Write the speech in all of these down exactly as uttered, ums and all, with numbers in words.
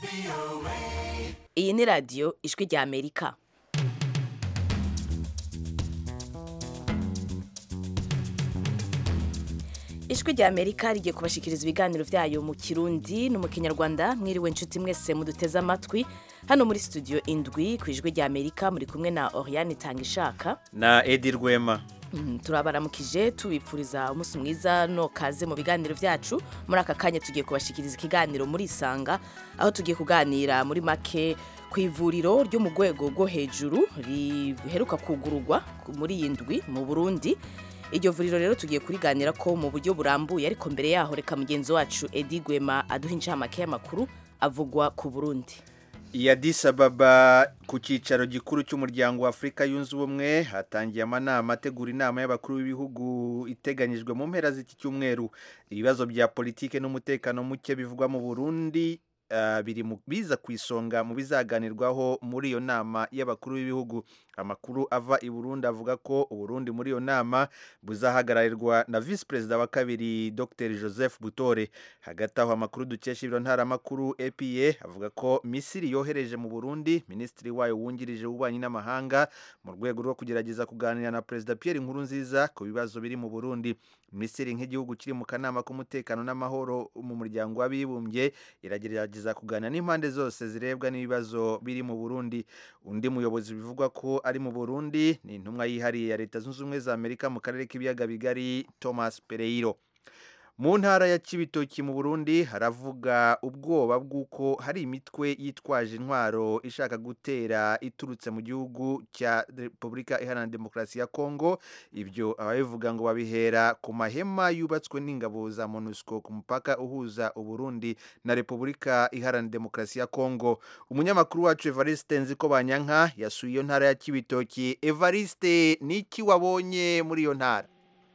iyi ni radiyo ijwi rya amerika. ijwi rya amerika rigiye kubashikiriza ibiganiro byayo mu kirundi no mu kinyarwanda. Mwiriwe inshuti mwese muduteze amatwi hano muri studio indwi ku ijwi rya amerika, muri kumwe na Oriane Tangishaka na Edi Rwema. Mm, turabaramukije tubipfuriza umunsi mwiza no kaze mu biganiro byacu. Muri aka kanya tugiye kubashikiriza ikiganiro muri Isanga, aho tugiye kuganira muri make ku ivuriro ryo mu rwego rwo hejuru riheruka kugururwa muri iyi ndwi mu Burundi. Iryo vuriro rero tugiye kuriganira ko mu buryo burambuye, ariko mbere yaho reka mugenzi wacu Edi Rwema aduha incamake y'amakuru avugwa ku Burundi. I Addis Ababa ku cyicaro gikuru cy'umuryango wa Afrika yunze ubumwe hatangiye amanama ategura inama y'abakuru b'ibihugu iteganyijwe mu mpera z'iki cyumweru. Ibibazo bya politike n'umutekano muke bivugwa mu Burundi uh, biri mu biza ku isonga mu bizaganirwaho muri iyo nama y'abakuru b'ibihugu. Amakuru ava i Burundi avuga ko Uburundi muri iyo nama buzahagararirwa na Vice President wa kabiri Dr Joseph Butore. Hagati aho amakuru dukesha ibiro ntaramakuru A P A avuga ko Misiri yohereje mu Burundi Minisitiri wayo wungirije w'ububanyi n'amahanga mu rwego rwo kugerageza kuganira na President Pierre Nkurunziza ku bibazo biri mu Burundi. Misiri nk'igihugu kiri mu kanama k'umutekano n'amahoro mu muryango w'abibumbye iragerageza kuganira n'impande zose zirebwa n'ibibazo biri mu Burundi. Undi muyobozi bivugwa ko ari mu Burundi ni intumwa yihariye ya Leta Zunze Ubumwe za Amerika mu karere k'ibiyaga bigari Thomas Pereiro. Mu ntara ya Cibitoki mu Burundi haravuga ubwoba bw'uko hari imitwe yitwaje intwaro ishaka gutera iturutse mu gihugu cya Repubulika Iharanira Demokarasi ya Kongo. Ibyo ababivuga ngo babihera ku mahema yubatswe n'ingabo za MONUSCO ku mupaka uhuza Uburundi na Repubulika Iharanira Demokarasi ya Kongo. Umunyamakuru wacu Evariste Nzikobanyanka yasuye iyo ntara ya Cibitoki. Evariste, niki wabonye muri iyo ntara?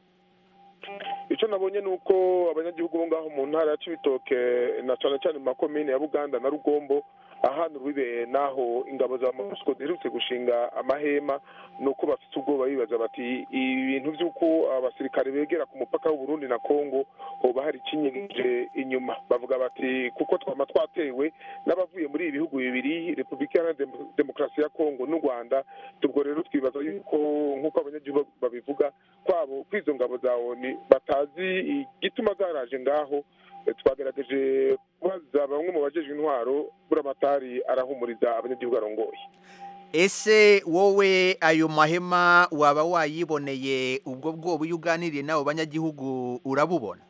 Icyo nabonye nuko abanyagihugu bo ngaho mu ntara ya Cibitoke na cyane cyane mu makomine ya Buganda na Rugombo ahantu rubibe naho ingabo za MONUSCO zirutse gushinga amahema, nuko bafite ubwoba bibaza bati ibintu by'uko abasirikare begera ku mupaka w'u Burundi na Kongo hoba hari ikinyigije inyuma. Bavuga bati kuko twama twatewe n'abavuye muri ibi bihugu bibiri Repubulika Iharanira Demokarasi ya Kongo n'u Rwanda. Tubwo rero twibaza yuko nk'uko abanyagihugu babivuga kwabo kwizo ngabo za O N U batazi igituma zaraje ngaho. Twagerageje kubaza bamwe mu bajeje intwaro, Buramatari arahumuriza abanyagihugu arongoye. Ese wowe ayo mahema waba wayiboneye? Ubwo bwoba iyo uganiriye nabo banyagihugu urabubona?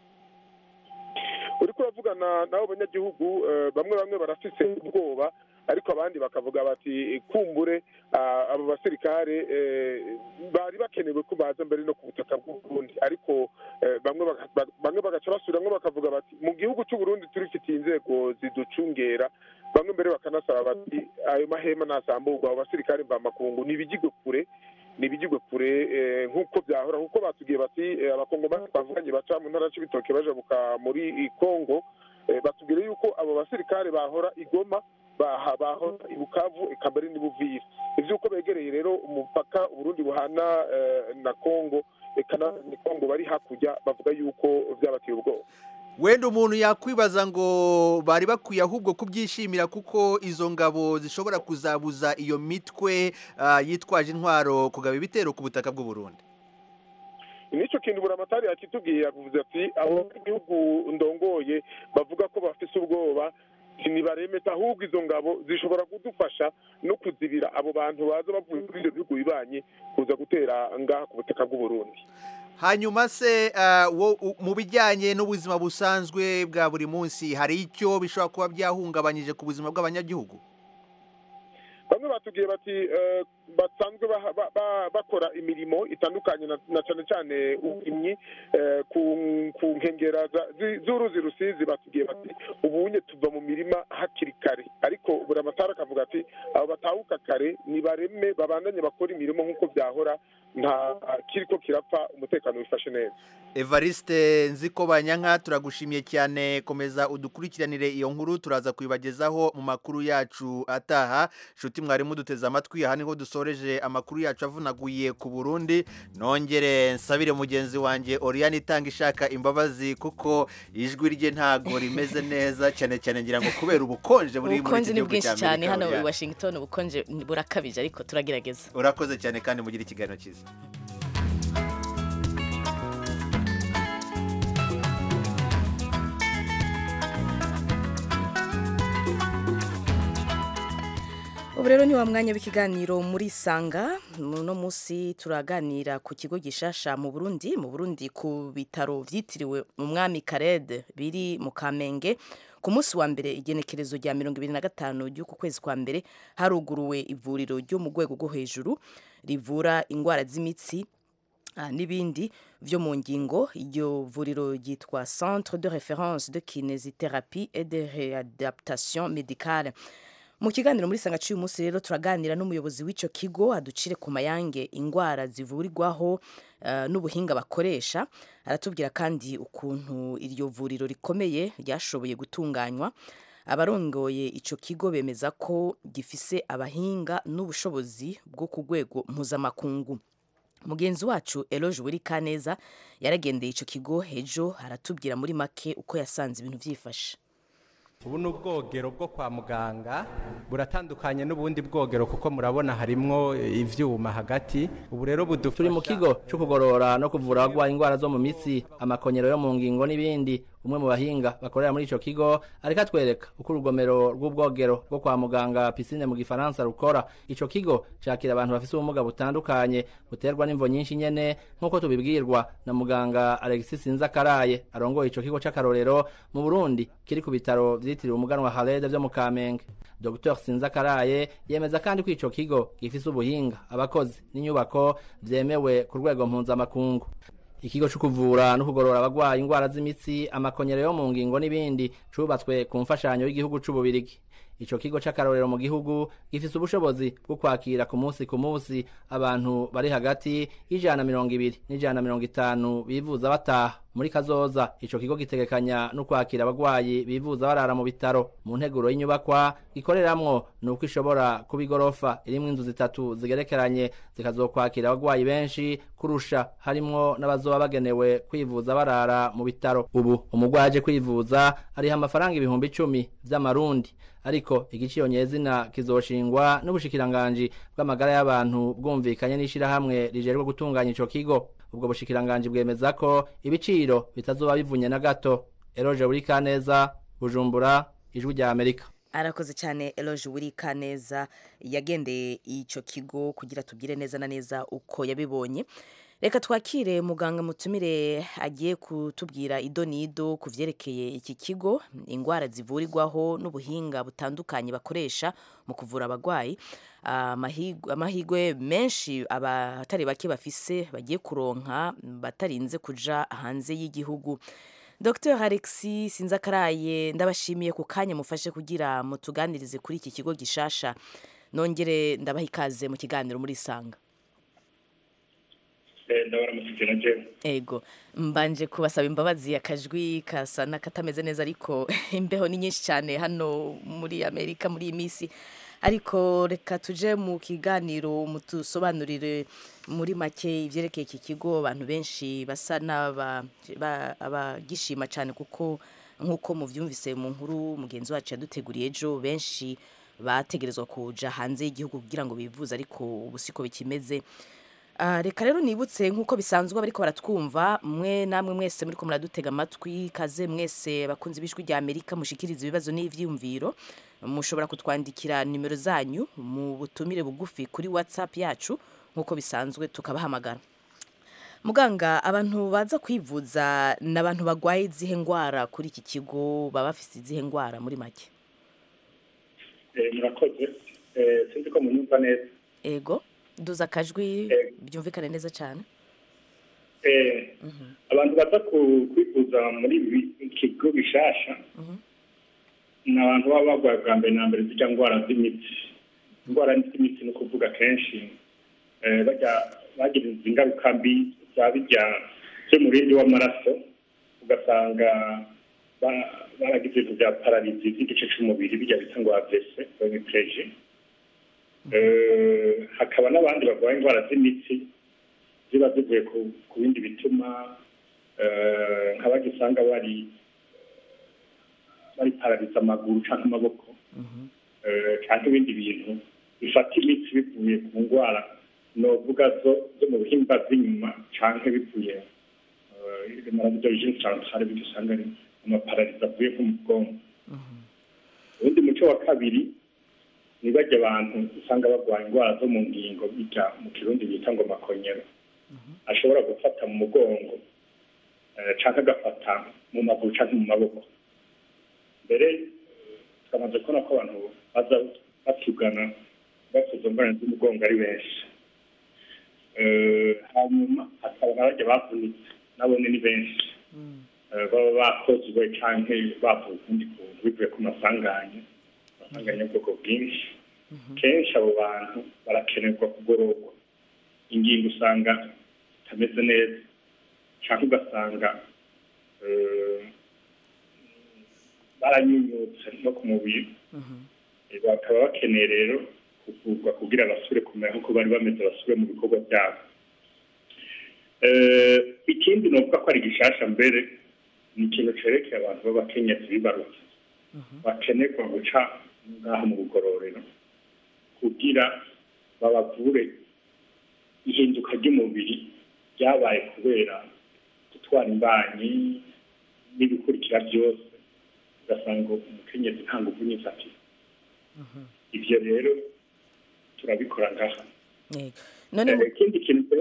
Uriko uravugana nabo banyagihugu bamwe bamwe barafise ubwoba, ariko abandi bakavuga bati kumbure abo basirikare bari bakenewe ko baza mbere no ku butaka bw'u Burundi, ariko bamwe bamwe bagaca basubiramwo bakavuga bati mu gihugu cy'u Burundi turifitiye inzego ziducungera. Bamwe mbere bakanasaba bati ayo mahema nasamburwa, abo basirikare mva makungu nibigigwe kure nibigigwe kure nk'uko byahora, kuko batubwiye bati abakongomani bavuganye baca mu ntara y'Ibitoke bajabuka muri Kongo, batubwire yuko abo basirikare bahora igoma bahora ibukavu ikambari n'ibuvira, ivyuko begereye rero umupaka Burundi buhana na Kongo ekana ni Kongo bari hakurya, bavuga yuko byabateye ubwoba. Wenda umuntu yakwibaza ngo bari bakwiye ahubwo kubyishimira kuko izo ngabo zishobora kuzabuza iyo mitwe uh, yitwaje intwaro kugaba ibitero ku butaka bw'u Burundi. Nico kintu Buramatari yakitubwiye, yavuze ati abo igihugu ndongoye bavuga ko bafise ubwoba nibaremeta, ahubwo izo ngabo zishobora kudufasha no kuzibira abo bantu baza bavuye kuri ibyo bihugu bibanye kuza gutera ngaha ku butaka bw'u Burundi. Hanyuma se uh, mu bijyanye n'ubuzima busanzwe bwa buri munsi hari icyo bishobora kuba byahungabanyije ku buzima bw'abanyagihugu? Bamwe batubwiye bati uh, basanzwe bakora imirimo itandukanye na cyane cyane uburimyi ku nkengera z'uruzi Rusizi. Batubwiye bati ubunye tuva mu mirima hakiri kare, ariko Buramatari akavuga ati abo batahuka kare nibareme babandanye bakora imirimo nk'uko byahora, nta kiriko kirapfa, umutekano wifashe neza. Evariste Nziko Banyanka, turagushimiye cyane, komeza udukurikiranire iyo nkuru, turaza kuyibagezaho mu makuru yacu ataha. Nshuti mwari muduteze amatwi, aha niho dusoreje amakuru yacu avunaguye ku Burundi. Nongere nsabire mugenzi wanjye Oriane Itanga Ishaka imbabazi kuko ijwi rye ntago rimeze neza cyane cyane, ngira ngo kubera ubukonje muri muri iki gihugu cya cyane hano i Washington, ubukonje burakabije ariko turagerageza. Urakoze cyane kandi mugira ikiganiro cyiza. Ubu rero ni wa mwanya w'ikiganiro muri Sanga. Uno munsi turaganira ku kigo gishasha mu Burundi mu Burundi ku bitaro vyitiriwe umwami Karede biri mu Kamenge. Ku munsi wa mbere igenekerezo rya mirongo ibiri na gatanu ry'uku kwezi kwa mbere haruguruwe ivuriro ryo mu rwego rwo hejuru rivura ingwara z'imitsi n'ibindi vyo mu ngingo. Iryo vuriro ryitwa Centre de référence de kinésithérapie et de réadaptation médicale. Mu kiganiro muri Sanga cy'uyu munsi rero turaganira n'umuyobozi w'ico kigo aducire ku mayange ingwara zivurirwaho uh, n'ubuhinga bakoresha. Aratubwira kandi ukuntu iryo vuriro rikomeye ryashoboye gutunganywa. Abarongoye ico kigo bemeza ko gifise abahinga n'ubushobozi bwo ku rwego mpuzamakungu. Mugenzi wacu Eloge Wirikaneza yaragendeye ico kigo ejo, aratubwira muri make uko yasanze ibintu vyifashe. Ubu n'ubwogero bwo kwa muganga buratandukanye n'ubundi bwogero kuko murabona harimwo ivyuma hagati. Ubu rero budufasha, turi mu kigo cyo kugorora no kuvura abagwaye ingwara zo mu mitsi, amakonyero yo mu ngingo n'ibindi. Umwe mu bahinga bakorera muri ico kigo ariko atwereka uko urugomero rw'ubwogero bwo kwa muganga piscine mu gifaransa rukora. Ico kigo cakira abantu bafise ubumuga butandukanye buterwa n'imvo nyinshi nyene nkuko tubibwirwa na muganga Alexis Sinzakaraye arongoye ico kigo c'akarorero mu Burundi kiri ku bitaro vyitiriwe umuganwa Halede vyo mu Kamenge. Docteur Sinzakaraye yemeza kandi ko ico kigo gifise ubuhinga, abakozi n'inyubako vyemewe ku rwego mpuzamakungu. Ikigo cyo kuvura no kugorora abagwaye ingwara z'imitsi, amakonyero yo mu ngingo n'ibindi cubatswe ku mfashanyo y'igihugu c'Ububirigi. Ico kigo c'akarorero mu gihugu gifise ubushobozi bwo kwakira ku munsi ku munsi abantu bari hagati y'ijana mirongo ibiri n'ijana mirongo itanu bivuza bataha. Muri kazoza ico kigo gitegekanya no kwakira abagwayi bivuza barara mu bitaro. Mu nteguro y'inyubakwa gikoreramwo nuko ishobora kuba igorofa irimwo inzu zitatu zigerekeranye zikazokwakira abagwayi benshi kurusha, harimwo n'abazoba bagenewe kwivuza barara mu bitaro. Ubu umugwayi aje kwivuza ariha amafaranga ibihumbi icumi vy'amarundi, ariko igiciro nyezina kizoshingwa n'ubushikiranganji bw'amagara y'abantu bwumvikanye n'ishirahamwe rijerwe gutunganya ico kigo. Ubwo bushikiranganji bwemeza ko ibiciro bitazoba bivunye na gato. Eloge Wirikaneza, Bujumbura, Ijwi rya Amerika. Arakoze cyane Eloge Wirikaneza yagendeye ico kigo kugira tubwire neza na neza uko yabibonye. Reka twakire muganga mutumire agiye kutubwira idonido kuvyerekeye iki kigo, ingwara zivurirwaho n'ubuhinga butandukanye bakoresha mu kuvura abagwayi. Amahigwe amahigwe menshi abatari bake bafise bagiye kuronka batarinze kuja hanze y'igihugu. Docteur Alexis Sinzakaraye, ndabashimiye ku kanya mufashe kugira mutuganirize kuri iki kigo gishasha. Nongere ndabaha ikaze mu kiganiro muri Sanga. Ndabara musikira je. Ego, mbanje kubasaba imbabazi akajwi kasa nakatameze neza, ariko imbeho ni nyinshi cyane hano muri Amerika muri iyi misi. Ariko reka tuje mu kiganiro mutusobanurire muri make ivyerekeye iki kigo. Abantu benshi basa n'aba abagishima cyane kuko nkuko muvyumvise mu nkuru mugenzi wacu yaduteguriye ejo, benshi bategerezwa kuja hanze y'igihugu kugira ngo bivuze, ariko ubusiko bikimeze. Uh, reka rero nibutse nkuko bisanzwe bariko baratwumva, mwe namwe mwese muri ko muradutega amatwi, kaze mwese bakunzi b'Ijwi rya Amerika mushikiriza ibibazo n'ivyumviro. Mushobora kutwandikira nimero zanyu mu butumire bugufi kuri WhatsApp yacu nkuko bisanzwe tukabahamagara. Muganga, abantu baza kwivuza n'abantu bagwaye izihe ngwara kuri iki kigo, baba bafise izihe ngwara muri make? Eh murakoze. Eh sinzi ko munyumva neza. Ego, duza akajwi byumvikane neza cyane. Eh abantu baza kwivuza muri ibi kigo bishasha n'abantu baba bagwaye bwa mbere na mbere zijya ngwara z'imitsi. Ngwara z'imitsi no kuvuga kenshi eh bajya bagiriza ingaruka mbi za bijya by'umurindi w'amaraso ugasanga baragize ibintu bya pararizi z'igice cy'umubiri bijya bita ngo avese hemiplegie hakaba n'abandi barwaye indwara z'imitsi ziba zivuye ku bindi bituma nk'abagisanga bari bari parariza amaguru cyangwa amaboko cyangwa ibindi bintu bifata imitsi bivuye ku ndwara novuga zo mu bihimba by'inyuma cyangwa bivuye maradorigine centrale bigisanga ari amaparariza avuye ku bwonko ubundi muco wa kabiri ni bajya abantu usanga barwaye indwara zo mu ngingo bijya mu kirundi bita ngo makonyero ashobora gufata mu mugongo cyangwa agafata mu maguru cyangwa mu maboko mbere tukamaze kubona ko abantu baza batugana bafite izo ndwara z'umugongo ari benshi hanyuma hakaba n'abajya bavunitse nabo ni benshi baba bakozwe cyangwa bavuye ukundi kuntu bivuye ku masanganya amasanganya y'ubwoko bwinshi kenshi abo bantu barakenerwa kugororwa ingingo usanga zitameze neza cyangwa ugasanga baranyunyutse no ku mubiri bakaba bakeneye rero kuvurwa kugira basubire kumera nk'uko bari bameze basubire mu bikorwa byabo ikindi ni ukuvuga ko ari gishasha mbere ni ikintu cerekeye abantu b'abakenyezi bibarutse bakenerwa guca ngaho mu bugororero kugira babavure ihinduka ry'umubiri ryabaye kubera gutwara imbanyi n'ibikurikira byose ugasanga umukenyezi nta nguvu nyinshi afite ivyo rero turabikora ngaha ikindi kintu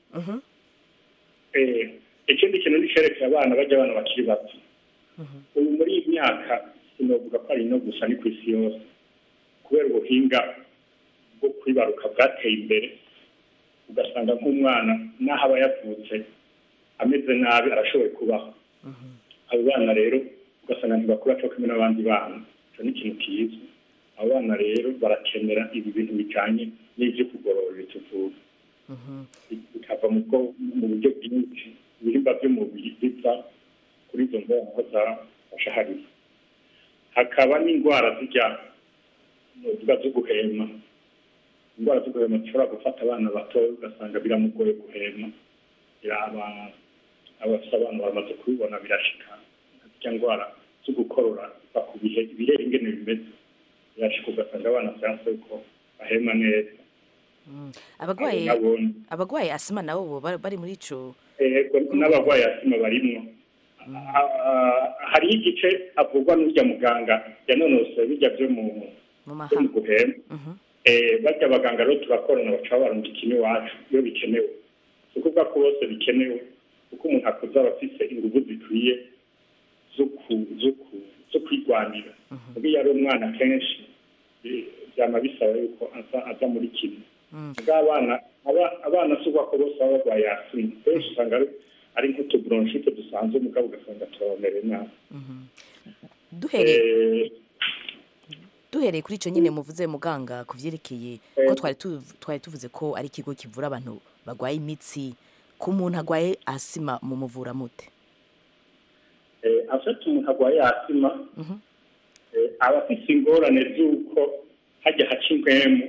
ikindi kintu nicerekeye abana bajya abana bakiri bato ubu muri iyi myaka sinovuga ko ari no gusa ni ku isi yose kubera ubuhinga bwo kwibaruka bwateye imbere ugasanga nk'umwana n'aho aba yavutse ameze nabi arashoboye kubaho abo bana rero ugasanga ntibakura cyo kumwe n'abandi bana icyo ni ikintu kizwi abo bana rero barakenera ibi bintu bijyanye n'ibyo kugorora tuvuga bikava mu buryo bwinshi ibihimba by'umubiri biva kuri izo ndwara zafasha hariya hakaba n'indwara zijya novuga zo guhema indwara zo guhema zishobora gufata abana bato ugasanga biramugoye guhema biraba abafite abana bamaze kubibona birashika zijya ndwara zo gukorora bakubihe ibirere ingene bimeze birashika ugasanga abana byanse ko bahema neza abagwaye abagwaye asima nabo bari muri ico n'abagwaye asima barimwo hari igice avugwa n'urya muganga yanonosoye bijya byo mu guhema bajya abaganga rero turakorana baca barunga ikintu iwacu iyo bikenewe si ukuvuga ko bose bikenewe kuko umuntu akuze aba afise inguvu zikwiye zo kwirwanira ubwo iyo ari umwana kenshi byama bisaba yuko aza muri kimwe abana abana si ubwo ko bose baba barwaye asima kenshi usanga ari nk'utubronchite dusanzwe mugabo ugasanga turabamereye nabi duhereye duhereye kuri icyo nyine muvuze muganga ku byerekeye ko twari twari tuvuze ko ari ikigo kivura abantu barwaye imitsi ku muntu arwaye asima mu muvura mute afite umuntu arwaye asima aba afite ingorane z'uko hajya haca impwemu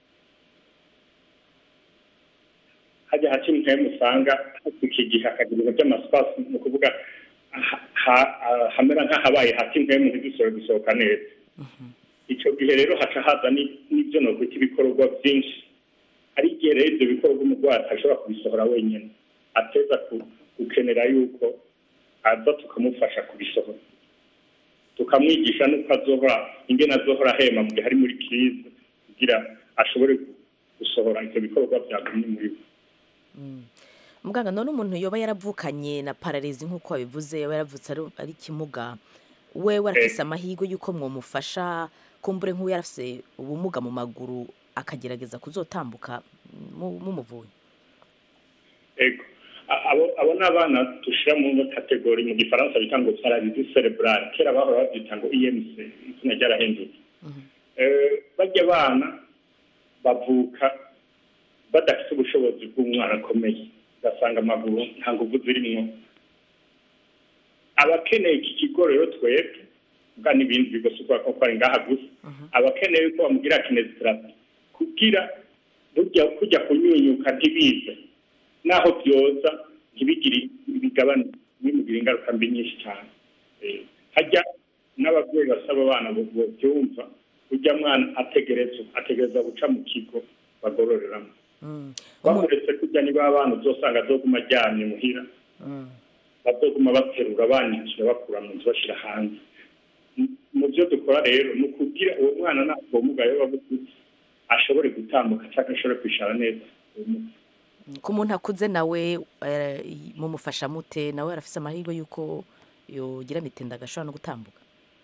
hajya haca impwemu usanga iki gihe akagira ibintu by'amasipasi ni ukuvuga hamera nk'ahabaye haca impwemu ntidusore gusohoka neza icyo gihe rero haca haza n'ibyo nokwita ibikorwa byinshi hari igihe rero ibyo bikorwa umurwayi atashobora kubisohora wenyine ateza gukenera yuko aza tukamufasha kubisohora tukamwigisha n'uko azohora ingene azohora ahema mu gihe ari muri kirize kugira ashobore gusohora ibyo bikorwa byagumye muri we muganga none umuntu yoba yaravukanye na pararizi nk'uko wabivuze yaba yaravutse ari kimuga we warafise amahirwe y'uko mwomufasha kumbure nk'uwo yarafise ubumuga mu maguru akagerageza kuzotambuka mumuvuye ego abo ni abana dushyira mu kategori mu gifaransa bita ngo pararizi cerebrale kera bahora babyita ngo E M C izina ryarahindutse bajya abana bavuka badafite ubushobozi bw'umwana akomeye ugasanga amaguru nta nguvu zirimo abakeneye iki kigo rero twebwe bwa n'ibindi bigo si ukuvuga ko ari ngaha gusa abakeneye ko bamugira kinesiterapi kugira burya kujya kunyunyuka ntibize naho byoza ntibigire ibigabane bimugire ingaruka mbi nyinshi cyane hajya n'ababyeyi basaba abana byumva ujya mwana ategereza ategereza guca mu kigo bagororeramo bakuretse kujya niba abana uzosanga azoguma aryamye muhira bazoguma baterura banikira bakura mu nzu bashyira hanze mu byo dukora rero ni ukugira uwo mwana ntabwo umugayo wabututse ashobore gutambuka cyangwa ashobore kwicara neza ku muntu akuze nawe mumufasha mute nawe arafise amahirwe y'uko yogira mitenda agashobora no gutambuka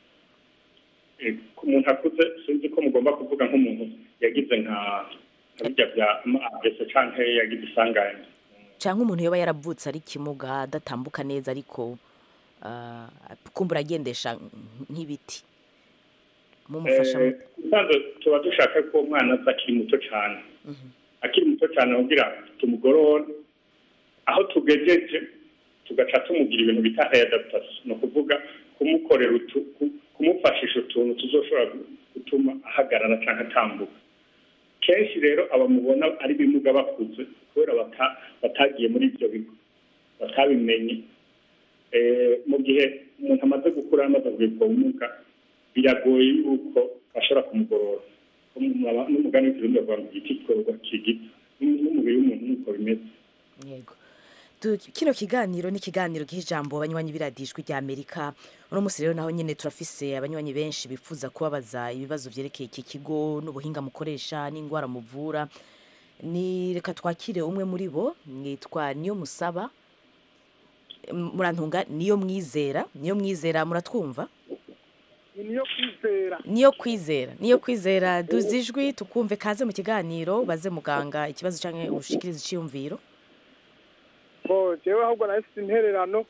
ku muntu akuze sinzi ko mugomba kuvuga nk'umuntu yagize nka bijya bya abese cyangwa yagize isanganya cyangwa umuntu yoba yaravutse ari kimuga adatambuka neza ariko kumbura agendesha nk'ibiti mumufasha mute tuba dushaka ko umwana aza akiri muto cyane akiri muto cyane kugira tumugorore aho tugejeje tugaca tumugira ibintu bita adaptation ni ukuvuga kumukorera kumufashisha utuntu tuzoshobora gutuma ahagarara cyangwa atambuka kenshi rero abamubona ari bimuga bakuze kubera batagiye muri ibyo bigo batabimenye mu gihe umuntu amaze gukura amaze kugira ubumuga biragoye yuko bashobora kumugorora n'umugani w'ikirundi bavuga ngo igiti gikorwa kigita n'umubiri w'umuntu nuko bimeze yego kino kiganiro ni ikiganiro cy'ijambo abanywanyi biradijwe rya Amerika uno munsi rero naho nyine turafise abanywanyi benshi bifuza kubabaza ibibazo byerekeye iki kigo n'ubuhinga mukoresha n'indwara muvura ni reka twakire umwe muri bo mwitwa niyo musaba murantunga niyo mwizera niyo mwizera muratwumva niyo kwizera niyo kwizera niyo kwizera duzijwi tukumve kaze mu kiganiro baze muganga ikibazo cyangwa ushikiriza iciyumviro bo jewe ahubwo nahise intererano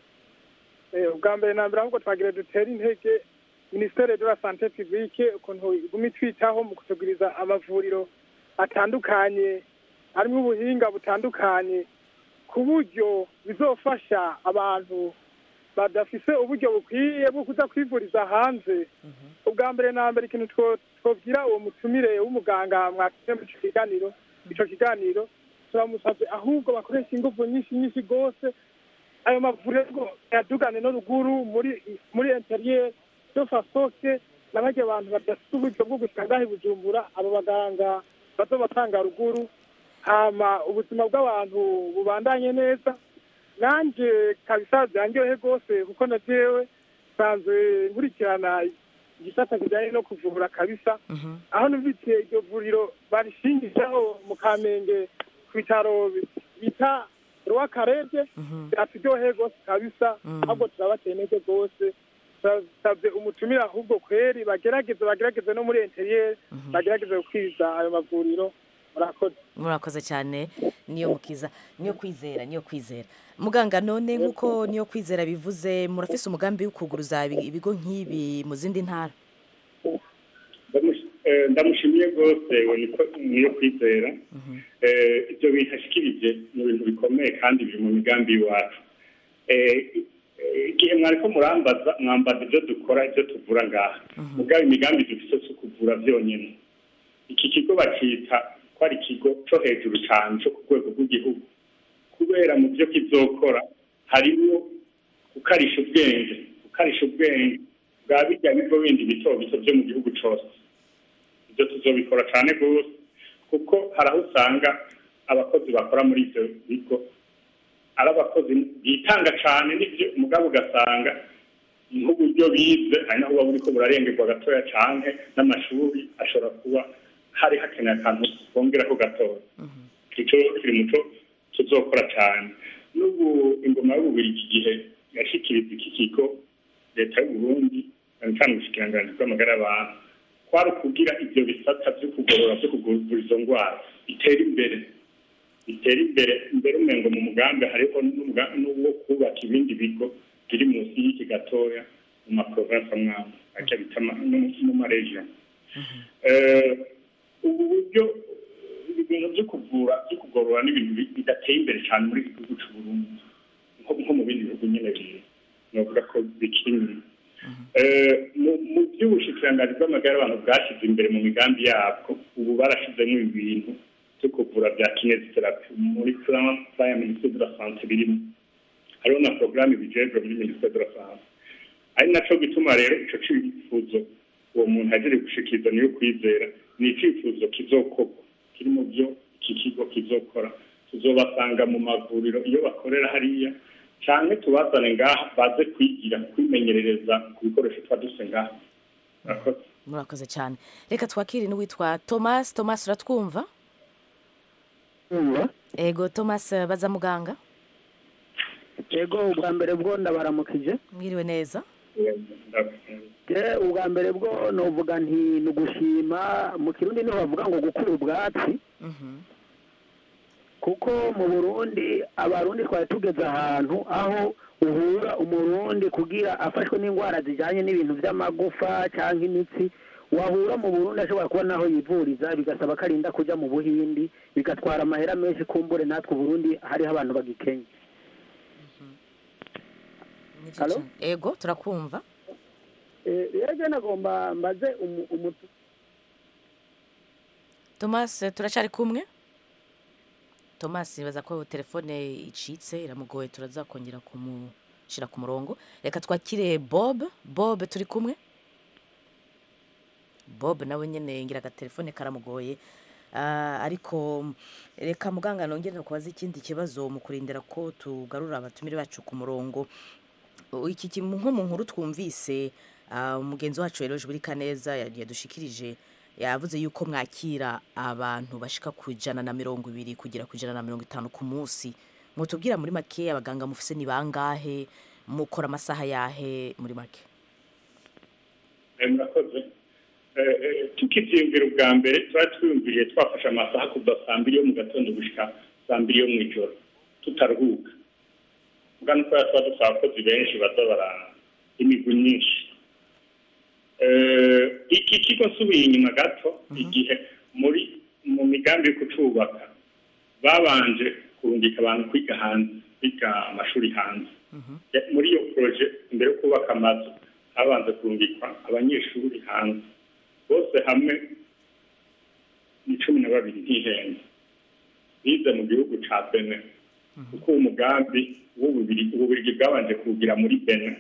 eh ubwa mbere na mbere ahubwo twagire dutera intege Ministere de la Santé Publique ukuntu igumi twitaho mu kutugiriza amavuriro atandukanye harimo ubuhinga butandukanye ku buryo bizofasha abantu badafise uburyo bukwiye bwo kuza kwivuriza hanze ubwa mbere na mbere ikintu twogira uwo mutumire w'umuganga mwakire mu kiganiro ico kiganiro turamusabye ahubwo bakoresha ingufu nyinshi nyinshi rwose ayo mavuriro yadugane no ruguru muri muri interieur de fasoke n'abajya abantu badafite uburyo bwo gusangaho Bujumbura abo baganga bazo batanga ruguru hama ubuzima bw'abantu bubandanye neza nanje kabisa byanjyohe rwose kuko najewe sanzwe nkurikirana igisata kijyanye no kuvura kabisa aho numvise iryo vuriro barishingijeho mu Kamenge ku bitaro bita Roi Karebye byatujyohe rwose kabisa ahubwo turabateye neza rwose turasabye umutumira ahubwo kweri bagerageze bagerageze no muri interieur bagerageze kwiza ayo mavuriro murakoze murakoze cyane niyo mukiza niyo kwizera niyo kwizera muganga none nkuko niyo kwizera bivuze murafise umugambi w'ukuguruza ibigo nk'ibi mu zindi ntara ndamushimiye rwose niyo kwizera ibyo bihashikirije mu bintu bikomeye kandi biri mu migambi y'iwacu igihe mwariko murambaza mwambaza ibyo dukora ibyo tuvura ngaha mugabo imigambi dufise si ukuvura byonyine iki kigo bacita ko ari ikigo cyo hejuru cyane cyo ku rwego rw'igihugu kubera mu byo kizokora harimo gukarisha ubwenge gukarisha ubwenge bwa bijya bigo bindi bito bito byo mu gihugu cyose ibyo tuzobikora cyane rwose kuko hari aho usanga abakozi bakora muri ibyo bigo ari abakozi bitanga cyane n'ibyo umugabo ugasanga nk'uburyo bize hari naho buba buriko burarengerwa gatoya cyane n'amashuri ashobora kuba hari hakeneye akantu bongeraho gatoya icyo kiri muco tuzokora cyane n'ubu ingoma y'ububiri iki gihe yashikiriza iki kigo leta y'u Burundi cyane ubushikiranganji bw'amagara y'abantu kwari ukugira ibyo bisata byo kugorora byo kugura izo ndwara bitera imbere bitera imbere imbere umengo mu mugambi hariho n'uwo kubaka ibindi bigo biri munsi y'iki gatoya mu maprovinsi amwamwe aca bita mu maregion ubu buryo ibintu byo kuvura byo kugorora n'ibintu bidateye imbere cyane muri iki gihugu cy'u Burundi nko mu bindi bihugu nyine biri novuga ko bikiri inyuma mu by'ubushikiranganji bw'amagara abantu bwashyize imbere mu migambi yabwo ubu barashyizemo ibintu byo kuvura bya kinesiterapi muri plan ya minisiteri de la sante birimo hariho na porogaramu bijejwe muri minisiteri de la sante ari naco gituma rero ico cifuzo uwo muntu aje gushikiriza niyo kwizera ni icifuzo kizokorwa kiri mu byo iki kigo kizokora tuzobasanga mu mavuriro iyo bakorera hariya canke tubazane ngaha baze kwigira kwimenyerereza ku bikoresho twaduse ngaha murakoze cyane reka twakire n'uwitwa Thomas Thomas uratwumva ego Thomas baza muganga ego ubwa mbere bwo ndabaramukije mwiriwe neza je ubwa mbere bwo novuga nti nugushima mu kirundi niho bavuga ngo gukura ubwatsi kuko mu Burundi abarundi twari tugeze ahantu aho uhura umurundi kugira afashwe n'indwara zijanye n'ibintu by'amagufa cyangwa imitsi wahura mu Burundi ashobora kuba naho yivuriza bigasaba karinda kuja mu Buhindi bigatwara amahera menshi kumbure natwe Burundi hariho abantu bagikenye. Halo ego turakumva eh yaje nagomba mbaze umutu Thomas turacari kumwe Thomas baza ko telefone icitse iramugoye turaza kongera kumushira ku murongo reka twakire Bob Bob turi kumwe Bob nawe nyene ngira ga telefone karamugoye uh, ariko reka muganga nongere kubaza ikindi kibazo mu kurindira ko tugarura abatumire bacu ku murongo iki kimu nko mu nkuru twumvise umugenzi uh, wacu Eloge Burikaneza yadushikirije yavuze yuko mwakira abantu bashika ku ijana na mirongo ibiri kugira ku ijana na mirongo itanu ku munsi mutubwira muri make abaganga mufise ni bangahe mukora amasaha yahe muri make murakoze tukiziyumvira ubwa mbere twari twiyumviriye twafashe amasaha kuva saa mbiri yo mu gatondo gushika saa mbiri yo mw'ijoro tutaruhuka ubwa nuko yatwa dufite abakozi benshi baza bara imigwi myinshi iki kigo nsubiye inyuma gato igihe muri mu migambi yo kucubaka babanje kurungika abantu kwiga hanze kwiga amashuri hanze muri iyo proje imbere yo kubaka amazu habanze kurungikwa abanyeshuri hanze bose hamwe ni cumi na babiri ntihenze bize mu gihugu ca Benin kuko uwo mugambi w'ububiri ububirigi bwabanje kuwugira muri Benin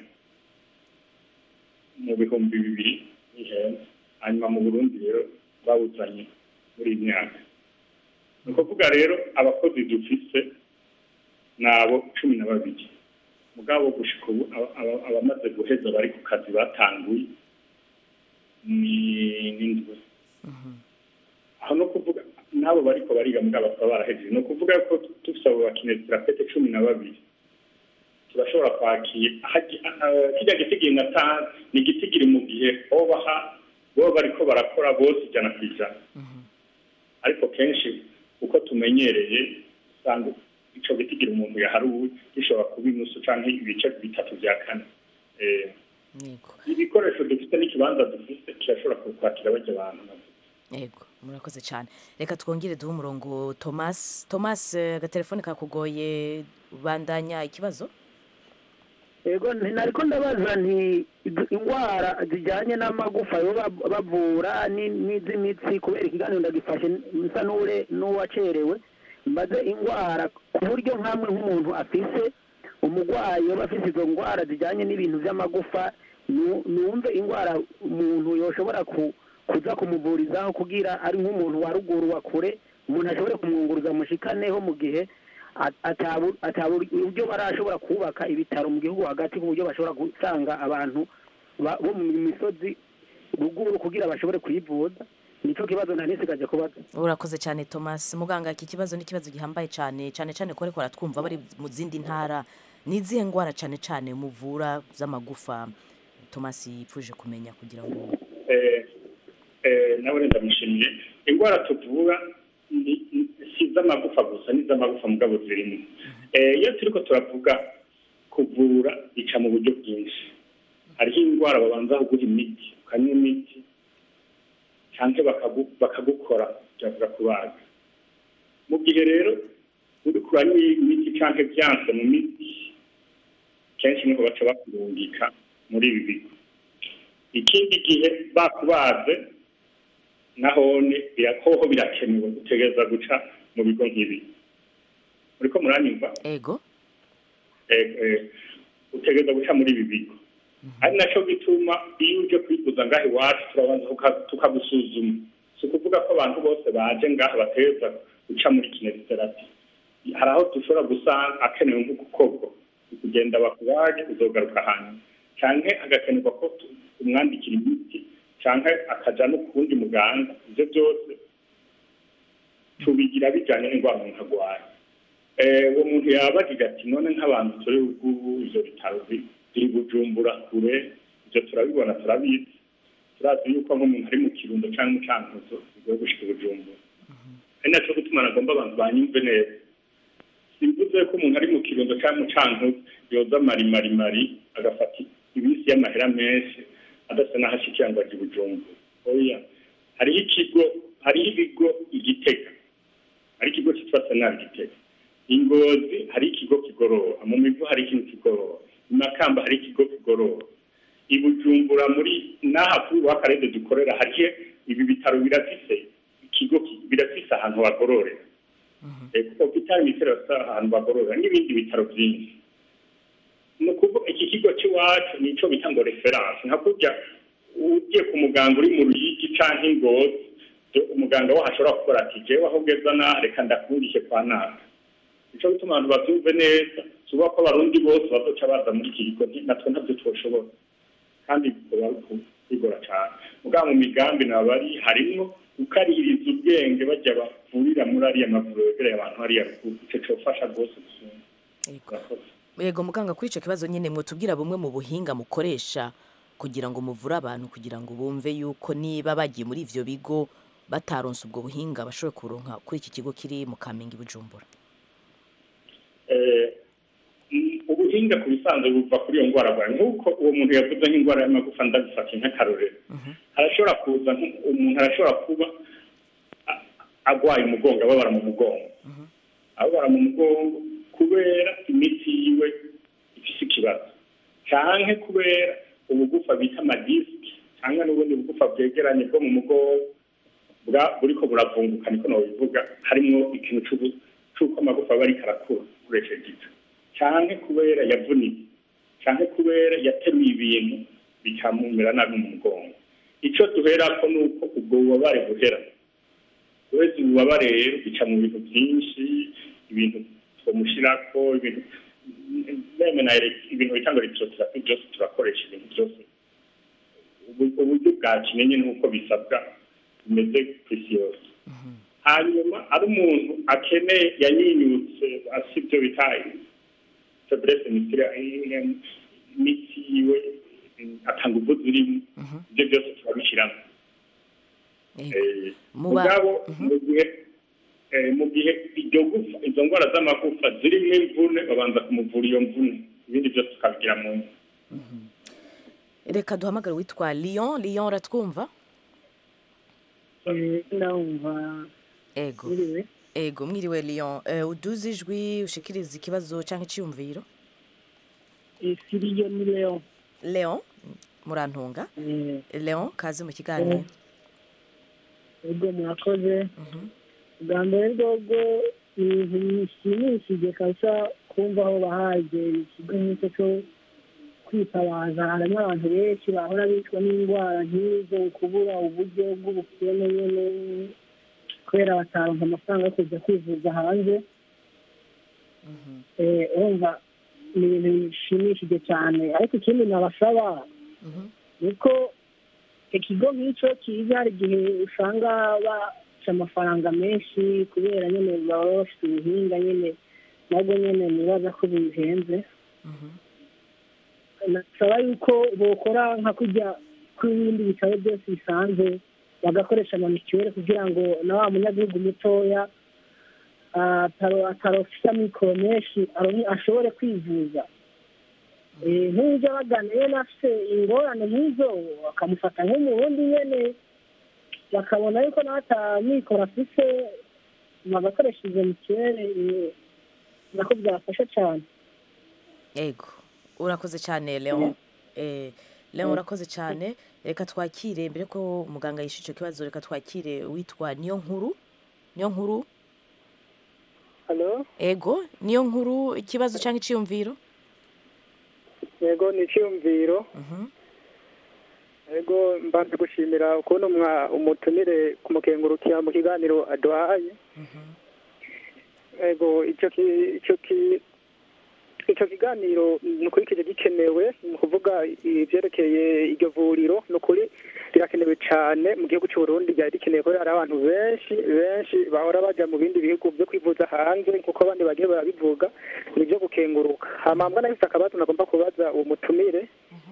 mu bihumbi bibiri n'ihenze hanyuma mu Burundi rero bawuzanye muri iyi myaka ni ukuvuga rero abakozi dufise nabo cumi na babiri mugabo gushika ubu abamaze guheza bari ku kazi batanguye ni n'indwi aho no kuvuga nabo bariko bariga mugabo bakaba barahejeje no kuvuga ko dufise abo bakineterapete cumi na babiri turashobora kwakira kijya gitigiri na tanu ni gitigiri mu gihe obaha bo bariko barakora bose ijana ku ijana ariko kenshi uko tumenyereye usanga ico gitigiri umuntu yaharuwe gishobora kuba inusu canke ibice bitatu vya kane ibikoresho dufite n'ikibanza dufite kirashobora kwakira bajya abantu yego murakoze cyane reka twongere duhe umurongo Thomas Thomas agatelefone kakugoye bandanya ikibazo yego nariko ndabaza nti indwara zijyanye n'amagufa yo bavura n'izimitsi kubera ikiganiro ndagifashe nsa n'ure n'uwacerewe mbaze indwara ku buryo nk'amwe nk'umuntu afise umurwayi yoba afise izo ndwara zijyanye n'ibintu by'amagufa numve indwara umuntu yoshobora kuza kumuvurizaho kugira ari nk'umuntu wa ruguru wa kure umuntu ashobore kumwunguruza mushikaneho mu gihe atabura uburyo barashobora kubaka ibitaro mu gihugu hagati ku buryo bashobora gusanga abantu bo mu misozi ruguru kugira bashobore kuyivuza nico kibazo nta nisigaje kubaza urakoze cyane Thomas muganga iki kibazo ni kibazo gihambaye cyane cyane cyane ko ariko aratwumva bari mu zindi ntara nizihe ngwara cyane cyane muvura z'amagufa Thomas yipfuje kumenya kugira ngo eh eh nawe ndamushimiye ingwara tuvura z'amagufa gusa n'iz'amagufa mugabo zirimo eh iyo turiko turavuga kuvura ica mu buryo bwinshi hariho indwara babanza kuguha imiti ukanywa imiti cyangwa bakagukora byavuga kubaga mu gihe rero uri kuranywa imiti cyangwa byanse mu miti kenshi niho baca bakurungika muri ibi bigo ikindi gihe bakubaze nahone birakoho birakenewe gutegereza guca mu bigo nk'ibi uriko muranyumva ego eh utegereza guca muri ibi bigo ari naco gituma iyo uje kwivuza ngaho iwacu turabanza tukagusuzuma si ukuvuga ko abantu bose baje ngaho bateza guca muri kinesiterapi hari aho dushobora gusanga akenewe nko gukorwa kugenda bakubage uzogaruka hano canke agakenerwa ko umwandikira imiti canke akaja no kundi muganga ivyo byose tubigira bijanye n'indwara umuntu agwaye eh uwo muntu yabagira ati none nk'abantu turi ivyo bitaro biri Bujumbura kure ivyo turabibona turabizi turazi yuko nk'umuntu ari mu Kirundo canke mu Cankuzo bigoye gushika Bujumbura ari naco gutuma nagomba abantu banyumve neza simvuze ko umuntu ari mu Kirundo canke mu Cankuzo yoza mari mari mari agafata ibisi y'amahera menshi adasa n'ahashikira ngo aje Bujumbura oya hari ikigo hari ibigo igitega hari ikigo cyitwa Sanari Gitega Ingozi hari ikigo kigorora mu mivu hari ikintu kigorora Makamba hari ikigo kigorora Ibujumbura muri naha kuri wakarede dukorera hariye ibi bitaro birafise ikigo birafise ahantu bagororera eh kuko bitari bitero ahantu bagororera n'ibindi bitaro byinshi no kuvuga iki kigo cy'iwacu nico bitango reference nkakujya ugiye ku muganga uri mu Ruyigi canke Ingozi umuganga waho ashobora gukora ati jewe aho ugeza na reka ndakundishe kwa naka ico bituma abantu bavyumve neza suba ko abarundi bose bazoca baza muri iki kigo natwe ntabyo twoshobora kandi bigora cyane mugabo mu migambi nabari harimo ukaririza ubwenge bajya bavurira muri ariya mavuriro yegereye abantu hariya ico cofasha rwose yego muganga kuri ico kibazo nyene mwotubwira bumwe mu buhinga mukoresha kugira ngo muvure abantu kugira ngo bumve yuko niba bagiye muri ivyo bigo bataronse ubwo buhinga bashobora kuronka kuri iki kigo kiri mu Kamenge Bujumbura eh ubuhinga ku bisanzwe buva kuri iyo ngwara bwa nkuko uwo muntu yavuze nk'ingwara y'amagufa ndabifata nk'akarorero arashobora kuza umuntu arashobora kuba agwaye umugongo ababara mu mugongo ababara mu mugongo kubera imiti yiwe ifise ikibazo canke kubera ubugufa bita amadisiki cyangwa n'ubundi bugufa bwegeranye bwo mu mugongo bwa buriko buravunguka niko no bivuga harimo ikintu cy'uko amagufa bari karakura kuresha gito cyane kubera yavunitse cyane kubera yateruye ibintu bikamumera nabi mu mugongo ico duhera ko nuko ubwo bubabare buhera wese ububabare rero bica mu bintu byinshi ibintu twomushirako ibintu neme na ibintu bitanga electrotherapy byose turakoresha ibintu byose uburyo bwa kimenye nuko bisabwa bimeze kw'isiyose hanyuma ari umuntu akeneye yanyinyutse asibyo bitaye faiblesse musculaire imiti yiwe atanga ubuzi urimo ibyo byose turabishyiramo mugabo mu gihe mu gihe iryo gufa izo ndwara z'amagufa zirimo imvune babanza kumuvura iyo mvune ibindi byose tukabigira mu nzu reka duhamagare witwa Lion Lion ratwumva ndumva ego ego mwiriwe Lion uduze ijwi ushikiriza ikibazo cyangwa icyumviro si Lion ni Leon Leon murantunga Leon kaze mu kiganiro ego mwakoze bwa mbere rwogo ibintu bishimishije kabisa kumva aho bahaje ikigo nk'icyo cyo kwitabaza harimo abantu benshi bahora bicwa n'indwara nk'izo kubura uburyo bw'ubukene nyene kubera bataronka amafaranga yo kujya kwivuza hanze urumva ni ibintu bishimishije cyane ariko ikindi nabasaba nuko ikigo nk'icyo kiza hari igihe usanga baca amafaranga menshi kubera nyine baba bafite ubuhinga nyine nabwo nyine nibaza ko bihenze nasaba yuko bokora nka kujya kw'ibindi bitaro byose bisanzwe bagakoresha amamituweli kugira ngo na wa munyagihugu mutoya atarofite amikoro menshi ashobore kwivuza nk'ujya bagana iyo nafite ingorane nk'izo bakamufata nk'umurundi nyene bakabona yuko nawe atamikoro afise bagakoresheje mituweli nako byafasha cyane. yego urakoze cyane Leon. eh Leon urakoze cyane. Reka twakire mbere ko muganga yishyura icyo kibazo, reka twakire witwa niyo nkuru. niyo nkuru halo ego niyo nkuru, ikibazo cyangwa iciyumviro? yego ni icyumviro. Mhm. yego mbanze gushimira ukuntu mwa umutumire kumukengurukira mu kiganiro aduhaye. yego icyo ki- icyo ki- icyo kiganiro ni ukuri kije gikenewe, ni ukuvuga ibyerekeye iryo vuriro ni ukuri rirakenewe cyane mu gihugu cy'u Burundi, ryari rikenewe kubera hari abantu benshi benshi bahora bajya mu bindi bihugu byo kwivuza hanze nk'uko abandi bagiye barabivuga, ni ibyo gukenguruka. hamambwa nahise akabazo nagomba kubaza uwo mutumire.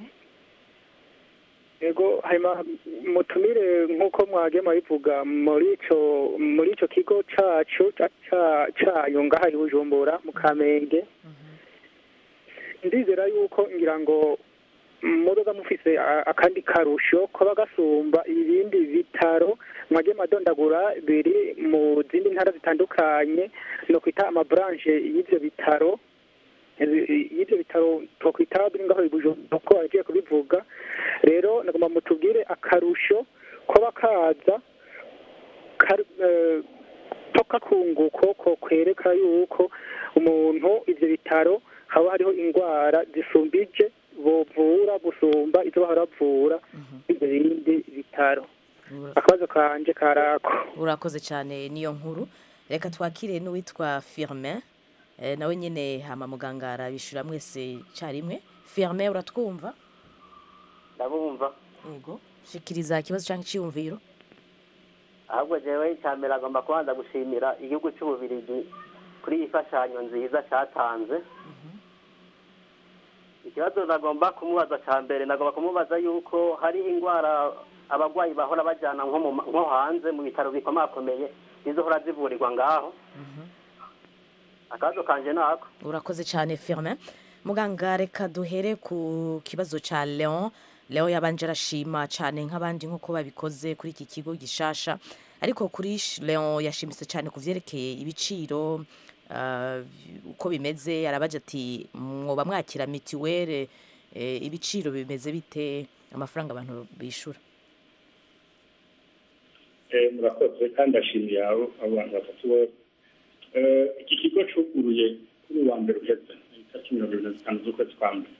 yego hanyuma mutumire nk'uko mwagiye mubivuga muri ico muri ico kigo cacu ca- ca- cayo ngaha i Bujumbura mu Kamenge, ndizera yuko ngira ngo muroga mufise a- akandi karusho kuba gasumba ibindi bitaro mwagiye madondagura biri mu zindi ntara zitandukanye, no kwita amabranche y'ivyo bitaro y'ibyo bitaro twakwita biri ngaho i Bujumbura ko agiye kubivuga. rero nagomba mutubwire akarusho kuba kaza kar- eh, toka kunguko ko kwereka yuko umuntu ivyo bitaro haba hariho indwara zisumbije bovura gusumba izo bahora bavura ibyo bindi bitaro. Ura- akabazo kanje karako. urakoze cyane niyo nkuru. Reka twakire n'uwitwa Firmin. Eh, nawe nyine hama muganga arabishura mwese cyarimwe. Firmin uratwumva? ndabumva. yego shikiriza ikibazo cyangwa iciyumviro. ahubwo jewe icyambere agomba kubanza gushimira igihugu cy'ububirigi kuri iyi mfashanyo nziza cyatanze. ikibazo nagomba kumubaza cya mbere nagomba kumubaza yuko hariho indwara abarwayi bahora bajyana nko mu ma- nko hanze mu bitaro bikomakomeye nizohora zivurirwa ngaho. akabazo kanje nako. urakoze cyane Firmin. Muganga reka duhere ku kibazo cya Leon. Leon yabanje arashima cyane nk'abandi nk'uko babikoze kuri iki kigo gishasha, ariko kuri Sh- Leon yashimitse cyane ku vyerekeye ibiciro ah, uko bimeze. Arabaje ati mwoba mwakira mituwele, eh, ibiciro bimeze bite, amafaranga abantu bishura? Eh, murakoze kandi ashimiye abo abo bantu batatu bose. Eh, iki kigo cuguruye kuri uwa mbere uheze itariki mirongo ibiri na zitanu z'ukwezi kwa mbere.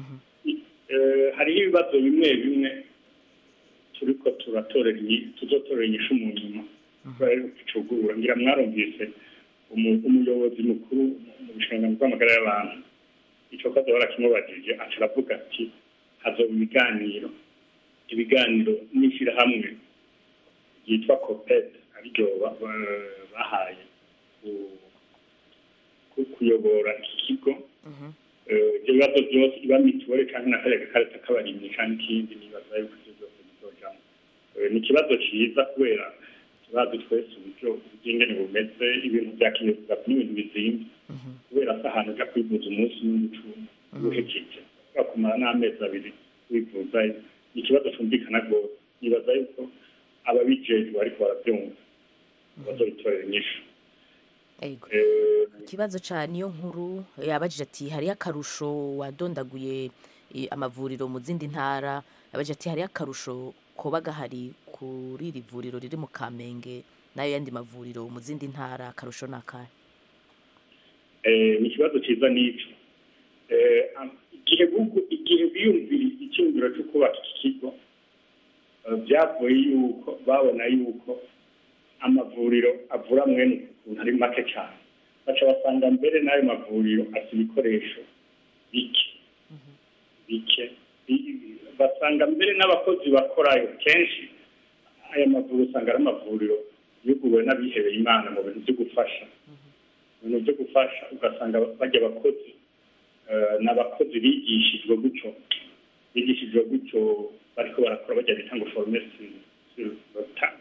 Eh, hariho ibibazo bimwe bimwe turiko turatorera inyi- tuzotorera inyishu mu nyuma kubera yuko icugurura. ngira mwarumvise umu- umuyobozi mukuru mu bushikiranganji bw'amagara y'abantu ico kazo barakimubajije aca aravuga ati hazoba ibiganiro ibiganiro n'ishirahamwe yitwa COPED ariryo ba- ba- bahaye ku- ku- kuyobora iki kigo. Eh, ibyo bibazo byose iba mituweli cyangwa n'akarere kareta k'abarimyi cyangwa ikindi nibaza yuko ibyo byose bizojamo. Eh, ni ikibazo cyiza kubera turazi twese uburyo bw'ingene bumeze, ibintu byakenerwa n'ibintu bizimba kubera se ahantu ujya kwivuza umunsi n'ubucumi uhejeje bakumara n'amezi abiri wivuza. ni ikibazo cyumvikana rwose. nibaza yuko ababijejwe ariko barabyumva bazobitorera inyishu. Yego. Eh, Ikibazo ca niyo nkuru yabajije ati hariyo akarusho wadondaguye eh, amavuriro mu zindi ntara. Yabajije ati hariyo akarusho koba gahari kuri iri vuriro riri mu Kamenge nayo yandi mavuriro mu zindi ntara, akarusho nakahe? eh, ni ikibazo cyiza n'icyo. Eh, am- igihe bugu igihe biyumvira icyumviro cyo kubaka iki kigo, eh, byavuye yuko babona yuko amavuriro avura mwene ukuntu ari make cyane, baca basanga mbere n'ayo mavuriro afite ibikoresho bike bike bi- basanga mbere n'abakozi bakorayo kenshi aya mavuriro usanga ari amavuriro yuguruwe n'abihebeye Imana mu bintu byo gufasha mu bintu byo gufasha ugasanga bajya abakozi eh, n'abakozi bigishijwe gutyo bigishijwe gutyo bariko barakora bajya bita ngo formation sur le tas.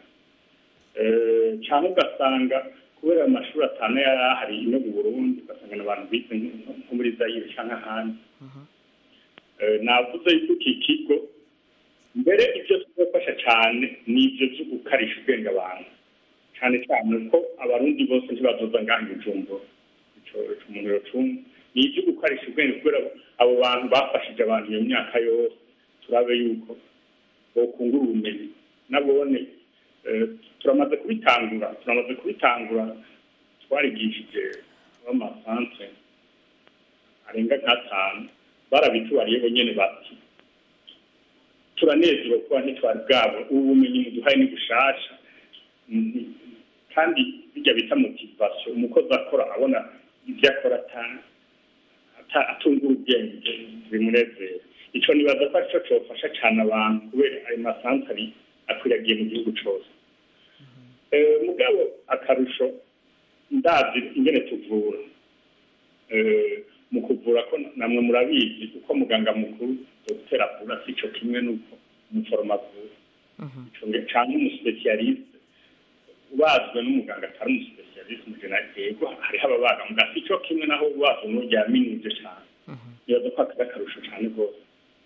Eh, cyangwa ugasanga kubera amashuri atanu yari ahari no mu Burundi ugasanga n'abantu bize nko nko muri Zaire cyangwa ahandi. Eh, navuze yuko iki kigo mbere ibyo tuzofasha cyane ni ibyo byo gukarisha ubwenge abantu cyane cyane ko abarundi bose ntibazoza ngaha Bujumbura ico umuntu yocumva ni ibyo gukoresha ubwenge kubera abo bantu bafashije abantu iyo myaka yose turabe yuko bokungura ubumenyi nabone turamaze kubitangura turamaze kubitangura twarigishije amasantre arenga gatanu barabitubariye bonyene bati turanezerwa kuba ntitwari bwabo ubu bumenyi muduhaye ni bushasha kandi bijya bita motivation umukozi akora abona ibyo akora atungura ubwenge bimunezera ico nibaza ko arico cofasha cane abantu kubera ayo masantre akwiragiye mu gihugu cose mugabo akarusho ndazi ingene tuvura mu kuvura ko namwe murabizi uko muganga mukuru dogiteri avura sico kimwe nuko umuforoma avura ico cyangwa umuspecialiste ubazwe n'umuganga atari umuspecialiste mu genetiko hariho ababaga muganga sico kimwe naho ubazwe n'uryaminuje cyane nibaza ko akarusho cyane rwose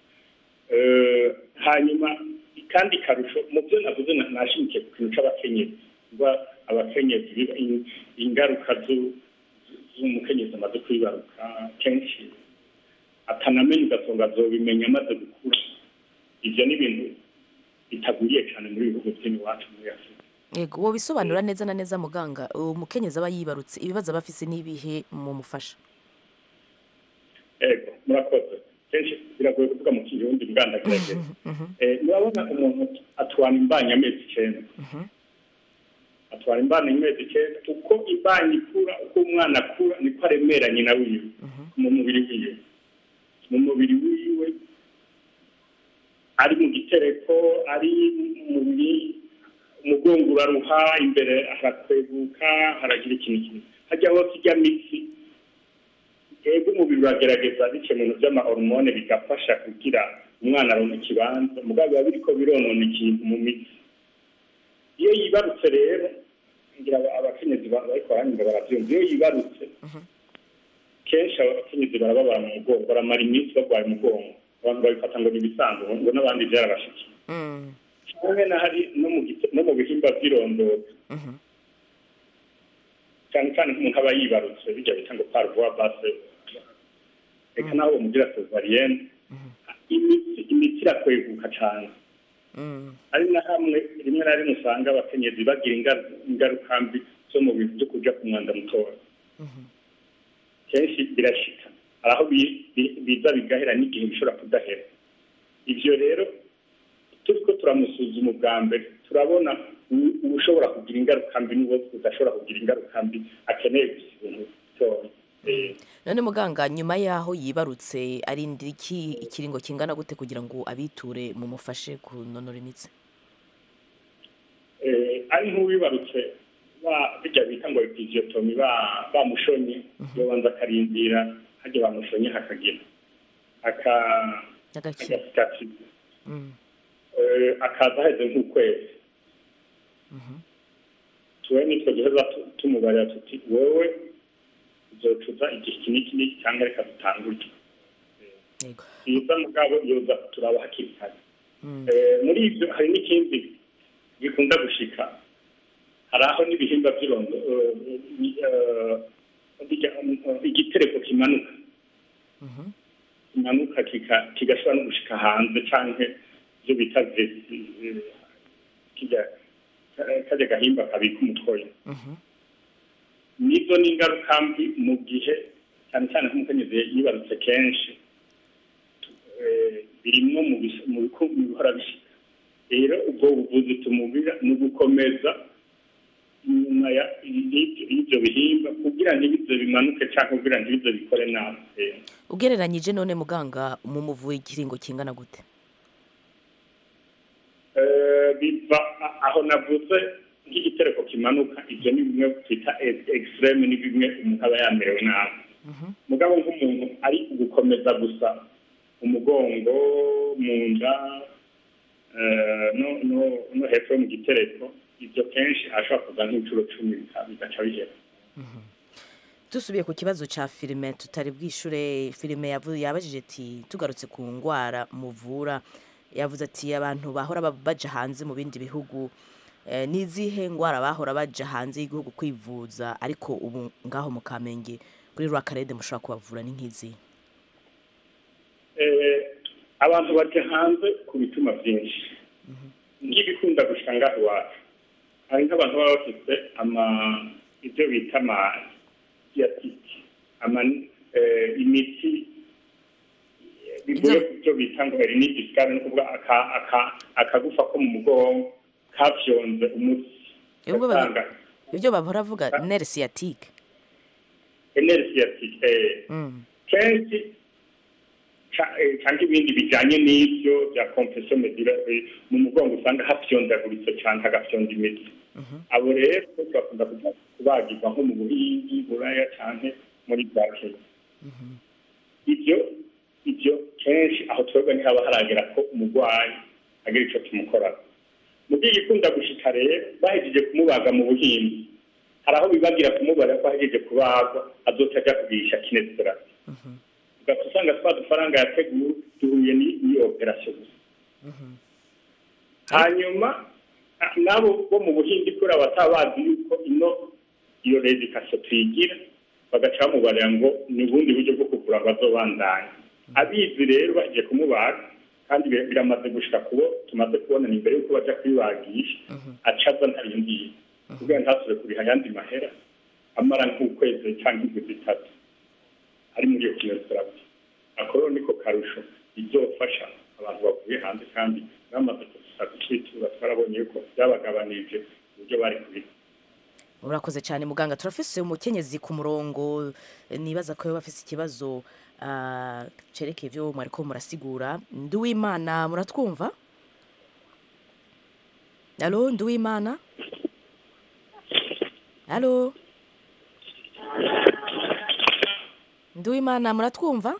hanyuma kandi karusho mu byo navuze nashimikiye ku kintu c'abakenyezi kuba abakenyezi ingaruka z'umukenyezi amaze kwibaruka kenshi atanamenya ugasonga azobimenya amaze gukura ivyo ni ibintu bitaguriye cyane muri bihugu by'iwacu muri Afurika. Yego wo bisobanura neza na neza muganga umukenyezi aba yibarutse ibibazo abafise n'ibihe mu mufasha. Ego murakoze kenshi biragoye kuvuga mu kirundi bwandagerageza eh murabona umuntu atwana imbanya amezi icyenda atwara imbana imezi icyenda uko imbanyi ikura uko umwana akura niko aremeranye na wiwe mu mubiri wiwe mu mubiri wiwe ari mu gitereko ari mu mubiri umugongo uraruha imbere harakweguka haragira ikintu kimwe hajya hose ijya mitsi ego umubiri uragerageza bike mu bintu by'amahormone bigafasha kugira umwana aronka ikibanza mugabo biba biriko bironona ikintu mu mitsi iyo yibarutse rero ngira abakenyezi barikora ngo baravyumva iyo yibarutse kenshi abakenyezi barababara mu mugongo baramara iminsi barwaye umugongo abantu babifata ngo nibisanzwe ngo n'abandi byarabashikiye cyane na hari no mu no mu bihimba by'irondoro cyane cyane nk'umuntu aba yibarutse bijya bita ngo parvoie basse reka naho mugira cesarienne imitsi imitsi irakweguka cyane ari na hamwe rimwe na rimwe usanga abakenyezi bagira ingaruka mbi zo mu bintu byo kuja ku mwanda mutoya kenshi birashika araho biza bigahera n'igihe bishobora kudahera ivyo rero turiko turamusuzuma ubwa mbere turabona ushobora kugira ingaruka mbi n'uwo udashobora kugira ingaruka mbi akeneye gusa ibintu bitoya. None muganga nyuma yaho yibarutse arindira iki ikiringo kingana gute kugira ngo abiture mu mufashe kunonora imitsi? Eh ari nk'uwibarutse ba bijya bita ngo episiotomy ba bamushonye yo banza karindira haje bamushonye hakagira aka agakati mm eh akaza heze nk'ukwezi mhm tuwe nitwe duheza tumubarira tuti wewe zocuza igihe kinini cyangwa reka dutangurye yego iza mugabo yoza turaba hakiri kare eh muri ibyo hari n'ikindi gikunda gushika hari aho n'ibihimba by'irondo igitereko kimanuka kimanuka kigashobora no gushika hanze canke ibyo bita kijya kajya gahimba kabika umutwe nizo n'ingaruka mbi mu gihe cyane cyane nk'umukenyezi yibarutse kenshi birimwo mu bihora bishika rero ubwo buvuzi tumubira ni ugukomeza inyuma y'ibyo bihimba kugira ngo ibizo bimanuke cyangwa kugira ngo ibizo bikore nabi. Ugereranyije none muganga mu muvuye ikiringo kingana gute? Biva aho navuze nk'igitereko kimanuka ibyo ni bimwe twita extreme ni bimwe umuntu aba yamerewe nabi mugabo nk'umuntu ari gukomeza gusa umugongo mu nda no no no hepfo mu gitereko ibyo kenshi ashobora kuza nk'inshuro cumi bigaca bihera. Dusubiye ku kibazo ca filime tutari bwishure filime yavuze yabajije ati tugarutse ku ngwara muvura yavuze ati abantu bahora baja hanze mu bindi bihugu eh, n'izihe ngwara bahora baja hanze y'igihugu kwivuza ariko ubu ngaho mu Kamenge kuri Rwakarede mushobora kubavura ni nk'izi eh abantu baje hanze ku bituma byinshi nk'ibikunda gushika ngaho iwacu hari nk'abantu baba bafite ama ibyo bita ama sciatique ama eh, imiti bigoye kubyo bita ngo hernie discale no kuvuga aka aka akagufa ko mu mugongo kafyonze umutsi Ibyo baba ibyo bahora bavuga nerve sciatique nerve sciatique eh mm. kenshi cyangwa ibindi bijyanye n'ibyo bya compression medullaire mu mugongo usanga hafyondaguritse cyane hagafyonda imitsi abo rero bakunda kubagirwa nko mu buhindi buraya cyane muri za Kenya ibyo ibyo kenshi aho twebwe ntihaba haragera ko umurwayi agira icyo tumukora mu gihe ikunda gushika rero bahejeje kumubaga mu buhindi hari aho bibagira kumubara ko ahejeje kubagwa azoca ajya kugirisha kinesiterapi ugasanga twa dufaranga yateguye duhuye n'iyo operasiyo gusa hanyuma nabo bo mu buhindi kuri abatabazi yuko ino iyo redikasiyo tuyigira bagaca bamubarira ngo ni ubundi buryo bwo kuvura ngo azobandanye abizi rero bagiye kumubaga kandi biramaze gushika kubo tumaze kubona ni mbere yuko baja kwibagisha acaza ntarindiriye kugira ntasubire kuriha ayandi mahera amara nk'ukwezi cyangwa indwi zitatu ari muri iyo kinesiterapi akoro niko karusho izofasha abantu bavuye hanze kandi bamaze kwitura twarabonye yuko byabagabanije uburyo bari kubika urakoze cyane muganga turafise umukenyezi ku murongo nibaza ko bafise ikibazo uh, cerekeye ibyo mwariko murasigura Nduwimana muratwumva Allo Nduwimana Allo Nduwimana muratwumva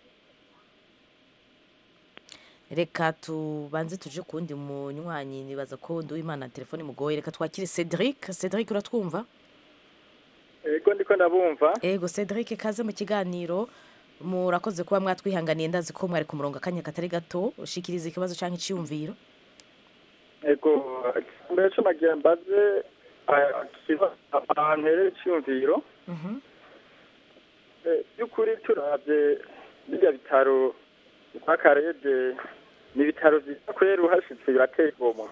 reka tubanze tuje kundi munywanyi nibaza ko Nduwimana telefone mugoye reka twakire Cedric Cedric uratwumva Ego ndiko ndabumva Ego Cedric kaze mu kiganiro murakoze kuba mwatwihanganiye ndazi ko mwari ku murongo akanya katari gato ushikiriza ikibazo canke iciyumviro Ego mbere cyo nagiye mbaze abantu rero iciyumviro mhm y'ukuri turavye bijya bitaro kwa Karede ni bitaro vyiza kwera uhashitse birateye igomwe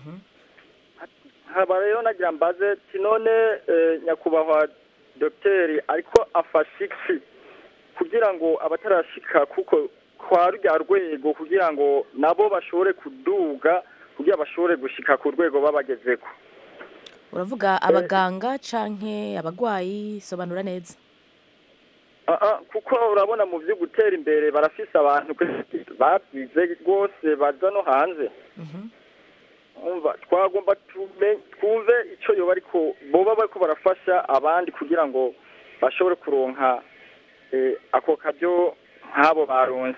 haba rero nagira mbaze tinone nyakubahwa dokteri ariko afashiki kugira ngo abatarashika kuko kwa rya rwego kugira ngo nabo bashobore kuduga kugira bashobore gushika ku rwego babagezeko uravuga abaganga canke abagwayi sobanura neza Ah kuko urabona mu byo gutera imbere barafise abantu babyize rwose baza no hanze umva twagomba twumve icyo yoba ariko boba bariko barafasha abandi kugira ngo bashobore kuronka ako kabyo nk'abo baronse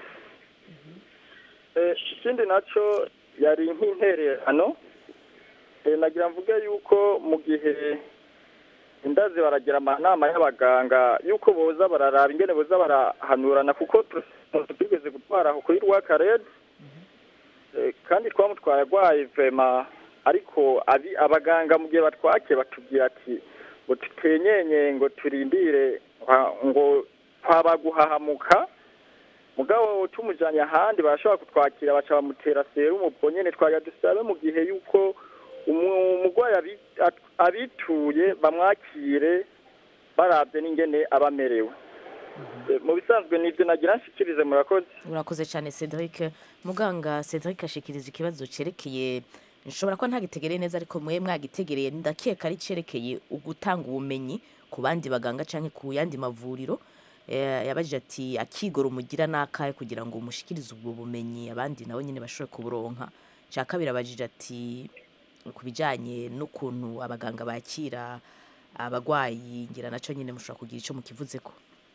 ikindi nacyo yari nk'intererano nagira mvuge yuko mu gihe indazi baragira amanama y'abaganga yuko boza bararaba ingene boza barahanurana kuko tugeze gutwara aho kuri Rwakarede kandi twamutwaye agwaye vema ariko abaganga mu gihe batwake batubwira ati ngo tutenyenye ngo turindire ngo twabaguhahamuka mugabo tumujanye ahandi barashobora kutwakira baca bamutera serumu ubwo nyene twajya dusabe mu gihe yuko umugwayi abituye bamwakire barabye n'ingene abamerewe mu bisanzwe nibyo nagira nshikirize murakoze murakoze cyane Cedric muganga Cedric ashikiriza ikibazo cerekeye nshobora ko ntagitegereye neza ariko mwe mwagitegereye ndakeka ari cerekeye ugutanga ubumenyi ku bandi baganga canke ku yandi mavuriro yabajije ati akigoro umugira nakaye kugira ngo umushikirize ubwo bumenyi abandi nabo nyene bashobore kuburonka cya kabiri abajije ati kubijanye n'ukuntu abaganga bakira abagwayi ngira naco nyene mushobora kugira ico mukivuzeko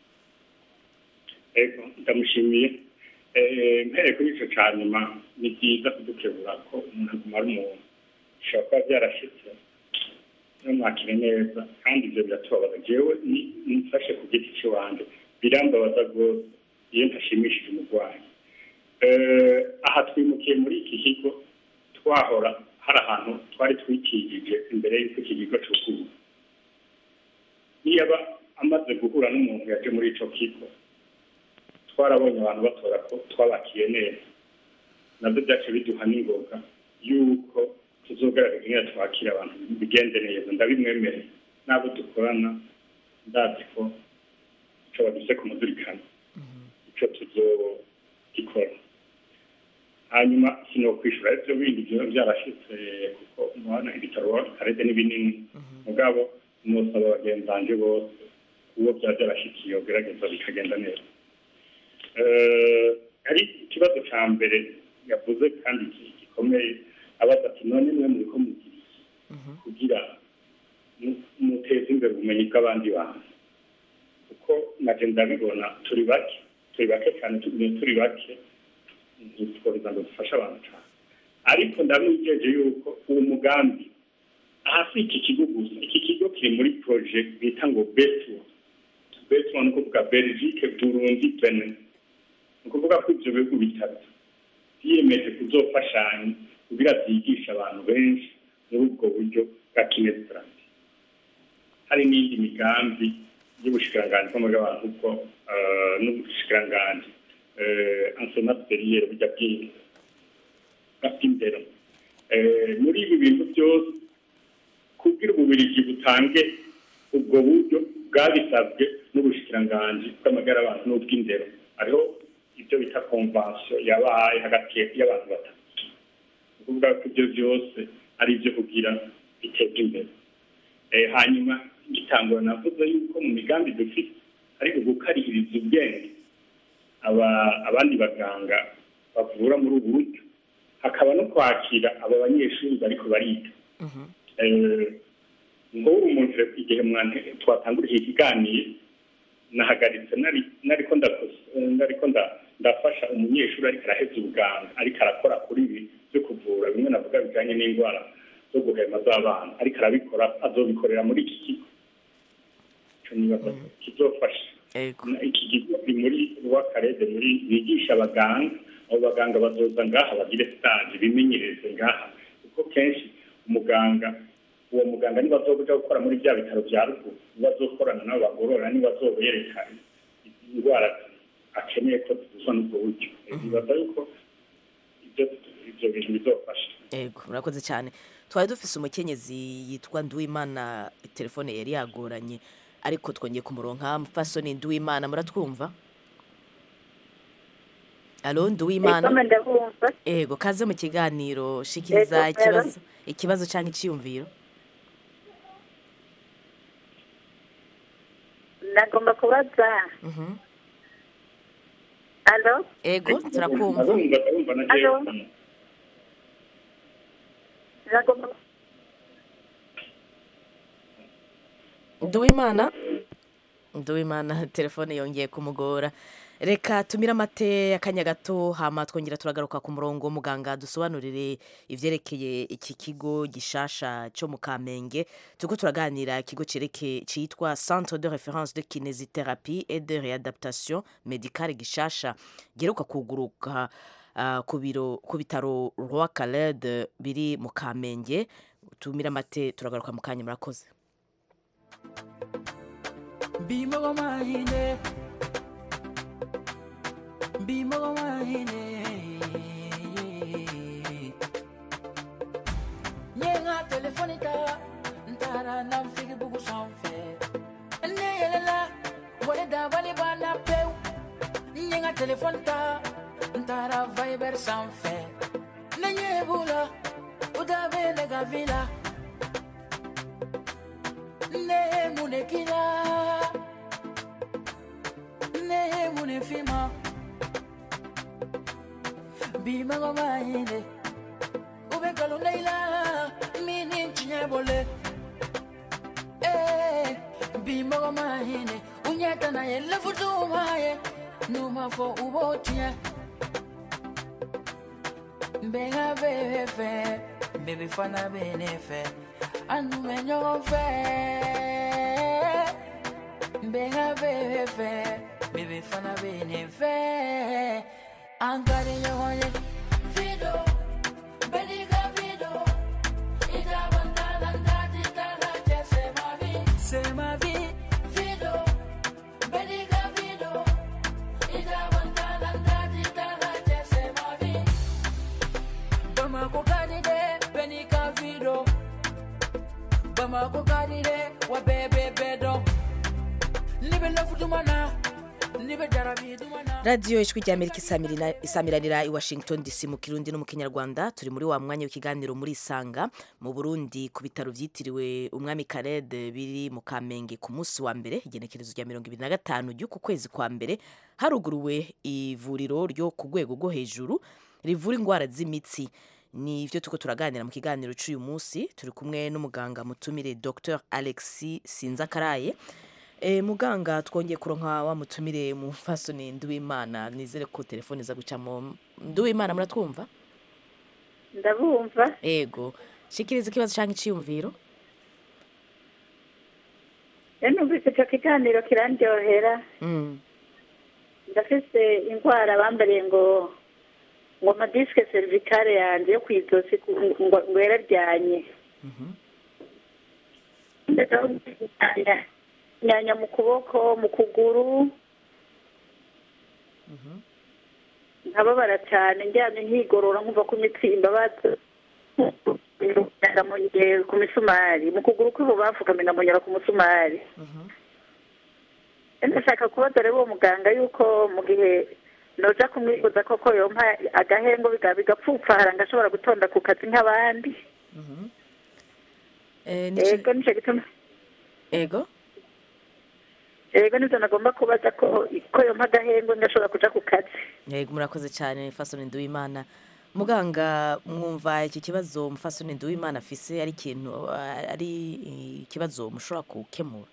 ego ndamushimiye eh mpere kuri ico cyanyuma ni byiza kudukebura ko umuntu agumara umuntu ushobora kuba byarashitse no mwakire neza kandi ibyo biratubabaza jewe nifashe ku giti cy'wanje birambabaza rwose iyo ntashimishije umurwayi eh aha twimukiye muri iki kigo twahora hari ahantu twari twikijije imbere y'uko iki kigo cy'ukuri niba amaze guhura n'umuntu yaje muri ico kigo twarabonye abantu batora ko twabakiye neza nabyo byace biduha n'ingoga yuko tuzogaragaza ingene twakira abantu bigende neza ndabimwemereye n'abo dukorana ndazi ko ico bagize kumuzirikana ico tuzogikora hanyuma sinokwishura ivyo bindi vyo vyarashitse kuko umwana ibitaro karede n'ibinini mugabo nosaba abagenzi banje bose uwo vya vyarashikiye gerageza bikagenda neza hari ikibazo ca mbere yavuze kandi gikomeye abaza ati none mwe muriko mugira kugira muteze imbere ubumenyi bw'abandi bantu kuko naje ndabibona turi bake turi bake cyane turi bake ntitworiza ngo dufashe abantu cyane ariko ndamwijeje yuko uwo mugambi ahasi iki kigo gusa iki kigo kiri muri project bita ngo betu betu ni ukuvuga Belgique Burundi Benin ni ukuvuga ko ibyo bihugu bitatu biyemeje kuzofashanya kugira byigisha abantu benshi muri ubwo buryo bwa kinesitarapi hari n'indi migambi y'ubushikiranganji bw'amagara ubwo n'ubushikiranganji enseignement supérieur bijya bw'indero muri ibi bintu byose kugira ububirigi butange ubwo buryo bwabisabwe n'ubushikiranganji bw'amagara abantu n'ubw'indero ariho ibyo bita convention yabaye hagati y'abantu batatu ukuvuga ko ibyo byose ari ibyo kugira biteza imbere hanyuma gitangwa navuze yuko mu migambi dufite ari ugukarihiriza ubwenge abandi baganga bavura muri ubu buryo hakaba no kwakira aba banyeshuri bariko bariga nk'ubu umuntu igihe mwana twatanguriye ikiganiro nahagaritse nariko nariko ndafasha umunyeshuri ariko araheza ubuganga ariko arakora kuri ibi byo kuvura bimwe navuga bijanye n'indwara zo guhema z'abana ariko arabikora azobikorera muri iki kigo ico nibaza kizofasha iki kigo ni muri rwakarede muri bigisha abaganga abo baganga bazoza ngaha bagire stage bimenyereze ngaha kuko kenshi umuganga uwo muganga niba azobuja gukora muri bya bitaro bya ruguru niba azokorana n'abo bagorora niba azoberekana indwara akeneye ko tuzuzwa n'ubwo buryo nibaza yuko ibyo bintu bizofasha yego murakoze cyane twari dufise umukenyezi yitwa Nduwimana telefone yari yagoranye ariko twongeye kumuronka mfasoni Nduwimana muratwumva Alo Nduwimana Ego kaze mu kiganiro shikiriza ikibazo ikibazo cyangwa iciyumviro Nagomba kubaza Mhm Alo Ego turakumva Alo Nagomba Nduwimana Nduwimana telefone yongeye kumugora reka tumira amate akanya gato hama twongera turagaruka ku murongo muganga dusobanurire ivyerekeye iki kigo gishasha cyo mu Kamenge tuko turaganira ikigo cereke citwa Centre de référence de kinésithérapie et de réadaptation médicale gishasha geruka kuguruka uh, ku biro ku bitaro Roi Khaled biri mu Kamenge tumira amate turagaruka mu kanya murakoze Bimo mahine Bimo mahine Nyenga telefonita Ntara na mfigi bugu sanfe Neyelela Wada wali bana peu Nyenga telefonita Ntara viber sanfe Nenyebula Uda bene gavila Ne munekila Ne munefima Bima gomaine Ube kalundeila Mini chinyebole Eh Bima gomaine Unyeta na yele futumaye Numa fo ubotie Benga befe Baby fana benefe Anu menyo fe Benga befe Baby fana benefe Angare yoye Vido Beniga vido marido bamako kadire wa bebe bedo nibe nafudumana nibe jarabidumana. radiyo ijwi rya amerika isamirina- isamiranira i washington dc mu kirundi no mu kinyarwanda. turi muri wa mwanya w'ikiganiro muri isanga. mu burundi ku bitaro byitiriwe umwami karede biri mu kamenge ku munsi wa mbere igenekerezo rya mirongo ibiri na gatanu ry'uku kwezi kwa mbere haruguruwe ivuriro ryo ku rwego rwo hejuru rivura indwara z'imitsi. ni ibyo tuko turaganira mu kiganiro cy'uyu munsi. turi kumwe n'umuganga mutumire dr alexis sinzakaraye. E, muganga twongeye kuronka wa mutumire mu fasoni Nduwimana. nizere ko telefone za gucamo. Nduwimana muratwumva? ndabumva. Ego, shikiriza ikibazo cyangwa iciyumviro. numvise icyo kiganiro kirandyohera. Mm. ndafise indwara bambariye ngo ngo amadiske cervicale yanjye yo ku izosi ku- ngo ngo yararyanye. Ndashaka nyanya mu kuboko mu kuguru nkababara cyane njyamye nkigorora nkumva ko imitsi imbabaza ndamunyera ku misumari mu kuguru kw'ibubafu kamena munyera ku musumari. ndashaka kubaza rero uwo muganga yuko mu gihe noja kumwibuza koko yompa agahengo biga- bigapfupfahara ngashobora gutonda ku kazi nk'abandi. Eh, nico- ego nico gituma Ego? ego nivyo nagomba kubaza ko ko yompa agahengo ngashobora kuja ku kazi. Yego, murakoze cyane fasoni Nduwimana. Muganga, mwumva iki kibazo mufasoni Nduwimana afise ari ikintu ah, ari eh, ikibazo mushobora gukemura?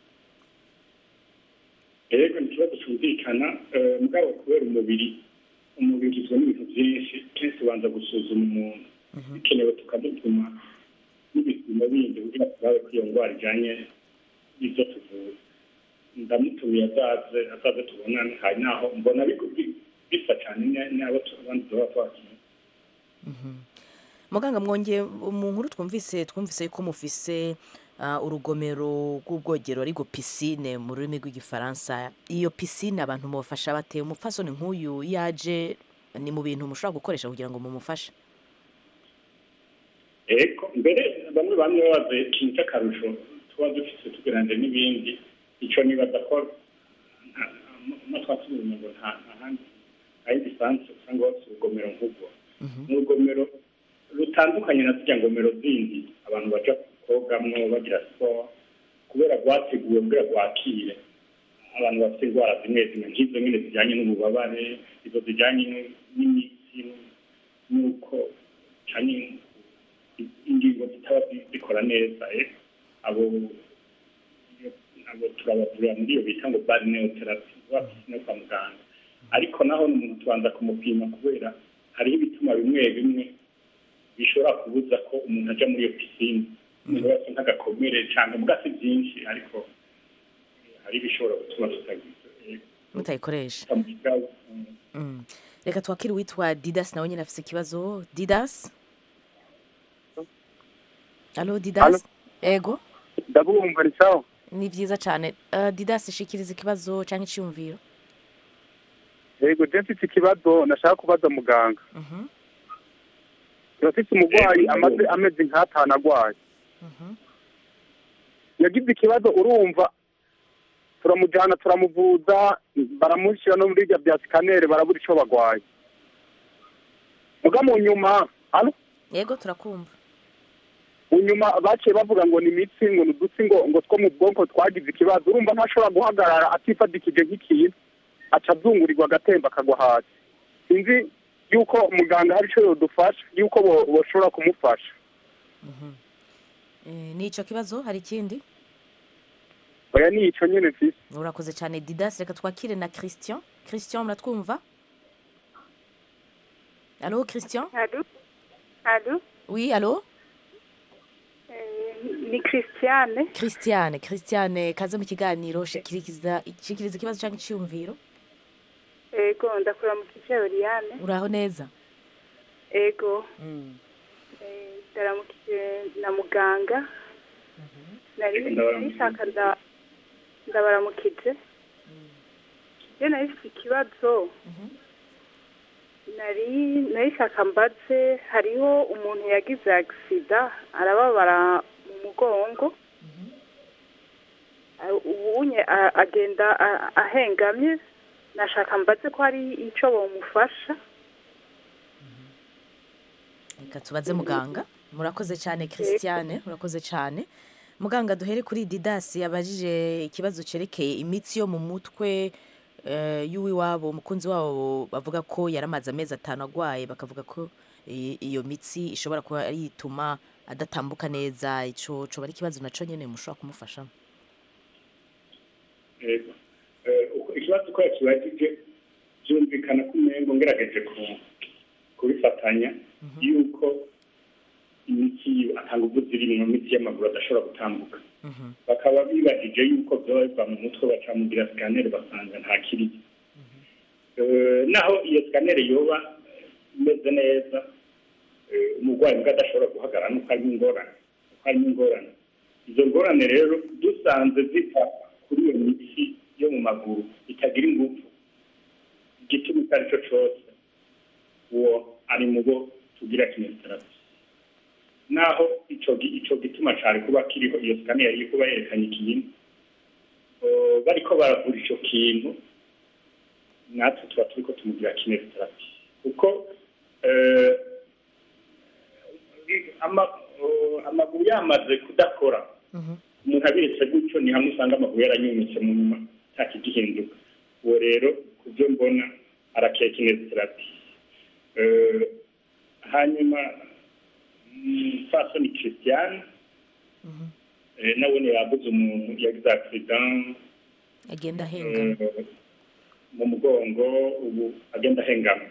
rero ni ikibazo cyumvikana eh, mugabo kubera umubiri umubiri ugizwe n'ibintu byinshi kenshi ubanza gusuzuma umuntu bikenewe tukadupima n'ibipimo bindi kugira ngo turabe ko iyo ndwara ijyanye n'ibyo tuvura. ndamutumiye azaze azaze tubonane hari naho mbona bigo- bi- bisa cyane ni- n'abo tu- abandi tuba twakira. Muganga, mwongeye mu nkuru twumvise twumvise yuko mufise ah, urugomero rw'ubwogero ariko piscine mu rurimi rw'igifaransa. Iyo piscine abantu mubafasha bate? Umupfasoni nk'uyu yaje ni mu bintu mushobora gukoresha kugira ngo mumufashe? eko mbere bamwe bamwe babaze ikintu cy'akarusho tuba dufite tugereranyije n'ibindi icyo nibaza ko amatwatubonye ngo nta nta handi ari disanse usanga bafite urugomero nk'ubwo ni urugomero rutandukanye na zirya ngomero zindi abantu baja kogamwo bagira siporo kubera rwateguwe kugira rwakire abantu bafite indwara zimwe zimwe nk'izo nyine zijyanye n'ububabare izo zijyanye n- n'imitsi n'uko cyane ingingo zitaba zi- zikora neza eh. abo abo turabavurira muri iyo bita ngo balneotherapy bafite no kwa muganga ariko naho ni umuntu tubanza kumupima kubera hariho ibituma bimwe bimwe bishobora kubuza ko umuntu aja muri iyo pisine umuntu wese nk'agakomere cyangwa mbwa si byinshi ariko eh, hari ibishobora gutuma tutagize eh, Mutayikoresha. tutamugira Mm. Reka twakire uwitwa Didas nawe nyine afise ikibazo. Didas? Allo Didas? Ego? ndabumva ni sawa. Ni vyiza cyane. Uh, Didas, shikiriza ikibazo cyangwa iciyumviro. yego je mfite ikibazo nashaka kubaza muganga. Mhm. turafite umurwayi amaze amezi nk'atanu arwaye. yagize ikibazo urumva turamujyana turamuvuza baramushyira no muri bya sikaneri barabura icyo bagwaye. muga mu nyuma alo Yego, turakumva. unyuma baciye bavuga ngo ni imitsi ngo ni udutsi ngo ngo two mu bwonko twagize ikibazo urumva ntashobora guhagarara atifadikije nk'ikintu aca azungurirwa agatemba akagwa hasi. sinzi yuko muganga hari icyo yodufasha yuko bo- boshobora kumufasha. Eh, ni ico kibazo hari ikindi? oya ni icyo nyine mfise. Urakoze cyane Didas. Reka twakire na Christian. Christian, muratwumva? Allo Christian? Allô Allô Oui, allo? Eh, ni Christiane. Christiane, Christiane, kaze mu kiganiro shikiriza shikiriza ikibazo cyangwa iciyumviro. Ego ndakura mu kice Oriane. Uraho neza? Ego Mm. eh, ndaramukije na muganga. Nari nishaka nda ndabaramukije. Je nari mfite ikibazo. nari nari shaka mbaze hariho umuntu yagize agisida arababara mu mugongo ubunye agenda ahengamye nashaka mbaze ko hari icyo bamufasha. Reka tubaze muganga. Murakoze cyane Christiane, murakoze cyane. Muganga duhere kuri Didas yabajije ikibazo cerekeye imitsi yo mu mutwe y'uwi wabo umukunzi wabo bavuga ko yaramaze amezi atanu agwaye bakavuga ko iyo mitsi ishobora kuba ari ituma adatambuka neza ico cyo bari kibazo naco nyene mushobora kumufasha. Yego. Eh ikibazo ko yakibajije byumvikana ko umengo ngerageje ku kubifatanya yuko imitsi atanga ubuziri mu mitsi y'amaguru adashobora gutambuka. Bakaba bibajije yuko byoba biva mu mutwe bacamugira scanner basanga nta kiri. Naho iyo scanner yoba imeze neza umurwayi mbwa adashobora guhagarara nuko ari ingorane nuko ari ingorane izo ngorane rero dusanze zita kuri iyo mitsi yo mu maguru itagira ingufu igituma icyo ari cyo cyose uwo ari mu bo tugira kinesitarapi naho ico ico gituma cyari kuba kiriho iyo scanner yari kuba yerekanye ikintu bariko baravura ico kintu natwe tuba turiko tumugira kinesitarapi kuko amaguru yamaze kudakora umuntu abiretse gutyo ni hamwe usanga amaguru yaranyumitse mu nyuma ntakigihinduka uwo rero ku byo mbona arakeye kinesitarapi hanyuma fasoni Christiane nawe yabuze umuntu yagize accident agenda hengama mu mugongo ubu agenda hengama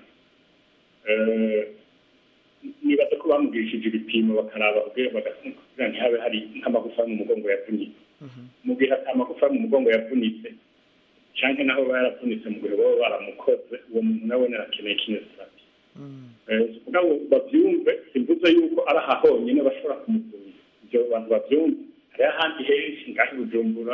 nibaza ko bamugishije ibipimo bakaraba ubwe bagakugira ntihabe hari nk'amagufa mu mugongo yavunitse mu gihe amagufa mu mugongo yavunitse canke naho bayaravunitse mu gihe baba baramukoze uwo muntu nawe narakeneye kinesitarapi kugira ngo bavyumve simvuze yuko ari aha honyine bashobora kumuvura ibyo abantu bavyumve hari ahandi henshi ngaho Bujumbura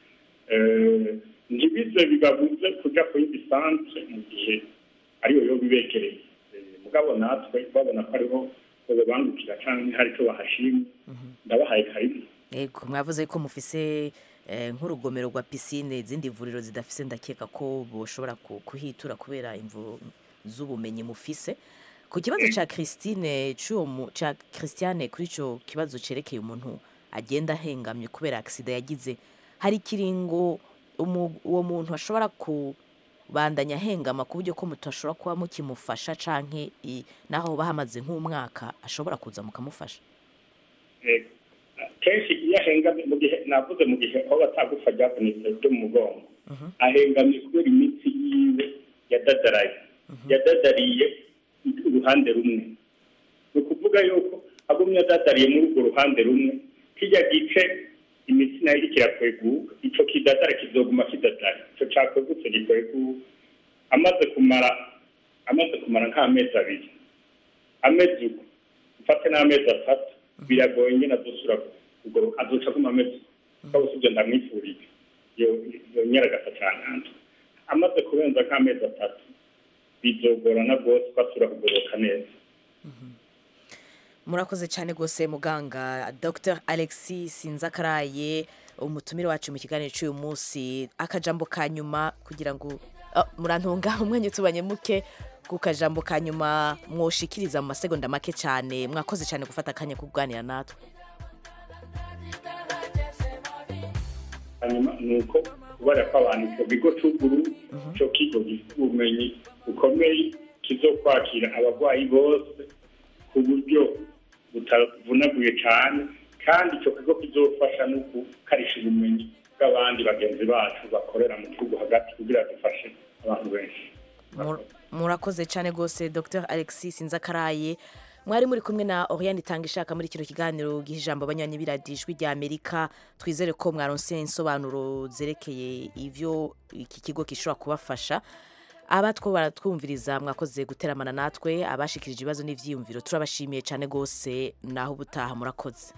ntibize bibabuze kuja ku yindi centre mu gihe ariyo yo bibegereye mugabo natwe babona ko ariho babangukira canke hari cyo bahashimye ndabahaye karibu. Yego mwavuze ko mufise nk'urugomero rwa piscine izindi vuriro zidafise ndakeka ko boshobora kuhitura kubera imvu z'ubumenyi mufise ku kibazo ca Christine cy'uwo ca Christiane kuri cyo kibazo cerekeye umuntu agenda hengamye kubera accident yagize hari kiringo uwo muntu ashobora ku bandanya hengama ku buryo ko mutashobora kuba mukimufasha canke naho bahamaze nk'umwaka ashobora kuza mukamufasha. Eh kenshi iyo hengamye mu gihe navuze mu gihe aho batagufa Japanese byo mu mugongo ahengamye kubera imitsi yiwe yadadaraye yadadariye uruhande rumwe no kuvuga yuko agumye adadariye muri urwo ruhande rumwe kijya gice imitsi nayo ikirakwegu ico kidadara kizoguma kidadara ico cakwegutse gikwegu amaze kumara amaze kumara nk'amezi abiri amezi uko mfate n'amezi atatu biragoye nyine azosura kugoro azoca kuma amezi kabo sibyo ndamwifurije yo yo nyaragasa cyane amaze kurenza nk'amezi atatu bizogorana rwose kwasura kugoroka neza. Murakoze cyane gose muganga Doctor Alexis Sinzakaraye umutumire wacu mu kiganiro cy'uyu munsi akajambo kanyuma kugira ngo oh, murantunga umwanya tubanye muke ku kajambo kanyuma mwoshikiriza mu masegonda make cyane mwakoze cyane gufata akanya kuganira natwe. Hanyuma nuko kubara kw'abantu cyo bigo cy'uguru cyo kigo ubumenyi bukomeye kizokwakira abagwayi bose ku buryo butavunaguye cyane kandi icyo kigo kizofasha no gukarisha ubumenyi bw'abandi bagenzi bacu bakorera mu gihugu hagati kugira dufashe abantu benshi. Murakoze cyane gose Doctor Alexis Sinzakaraye mwari muri kumwe na Oriane Tangishaka muri kino kiganiro gihijambo abanywanyi biradijwi rya Amerika twizere ko mwaronse insobanuro zerekeye ivyo iki kigo kishobora kubafasha abatwo baratwumviriza mwakoze guteramana natwe abashikirije ibibazo n'ivyiyumviro turabashimiye cyane gose naho ubutaha murakoze.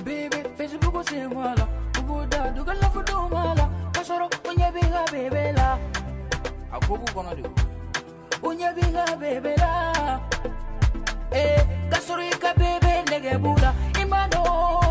baby Facebook semwala ubuda dugala fudumala kasoro unyebiga bebela akobu kono de unyebiga bebela eh kasoro ika bebe negebula imano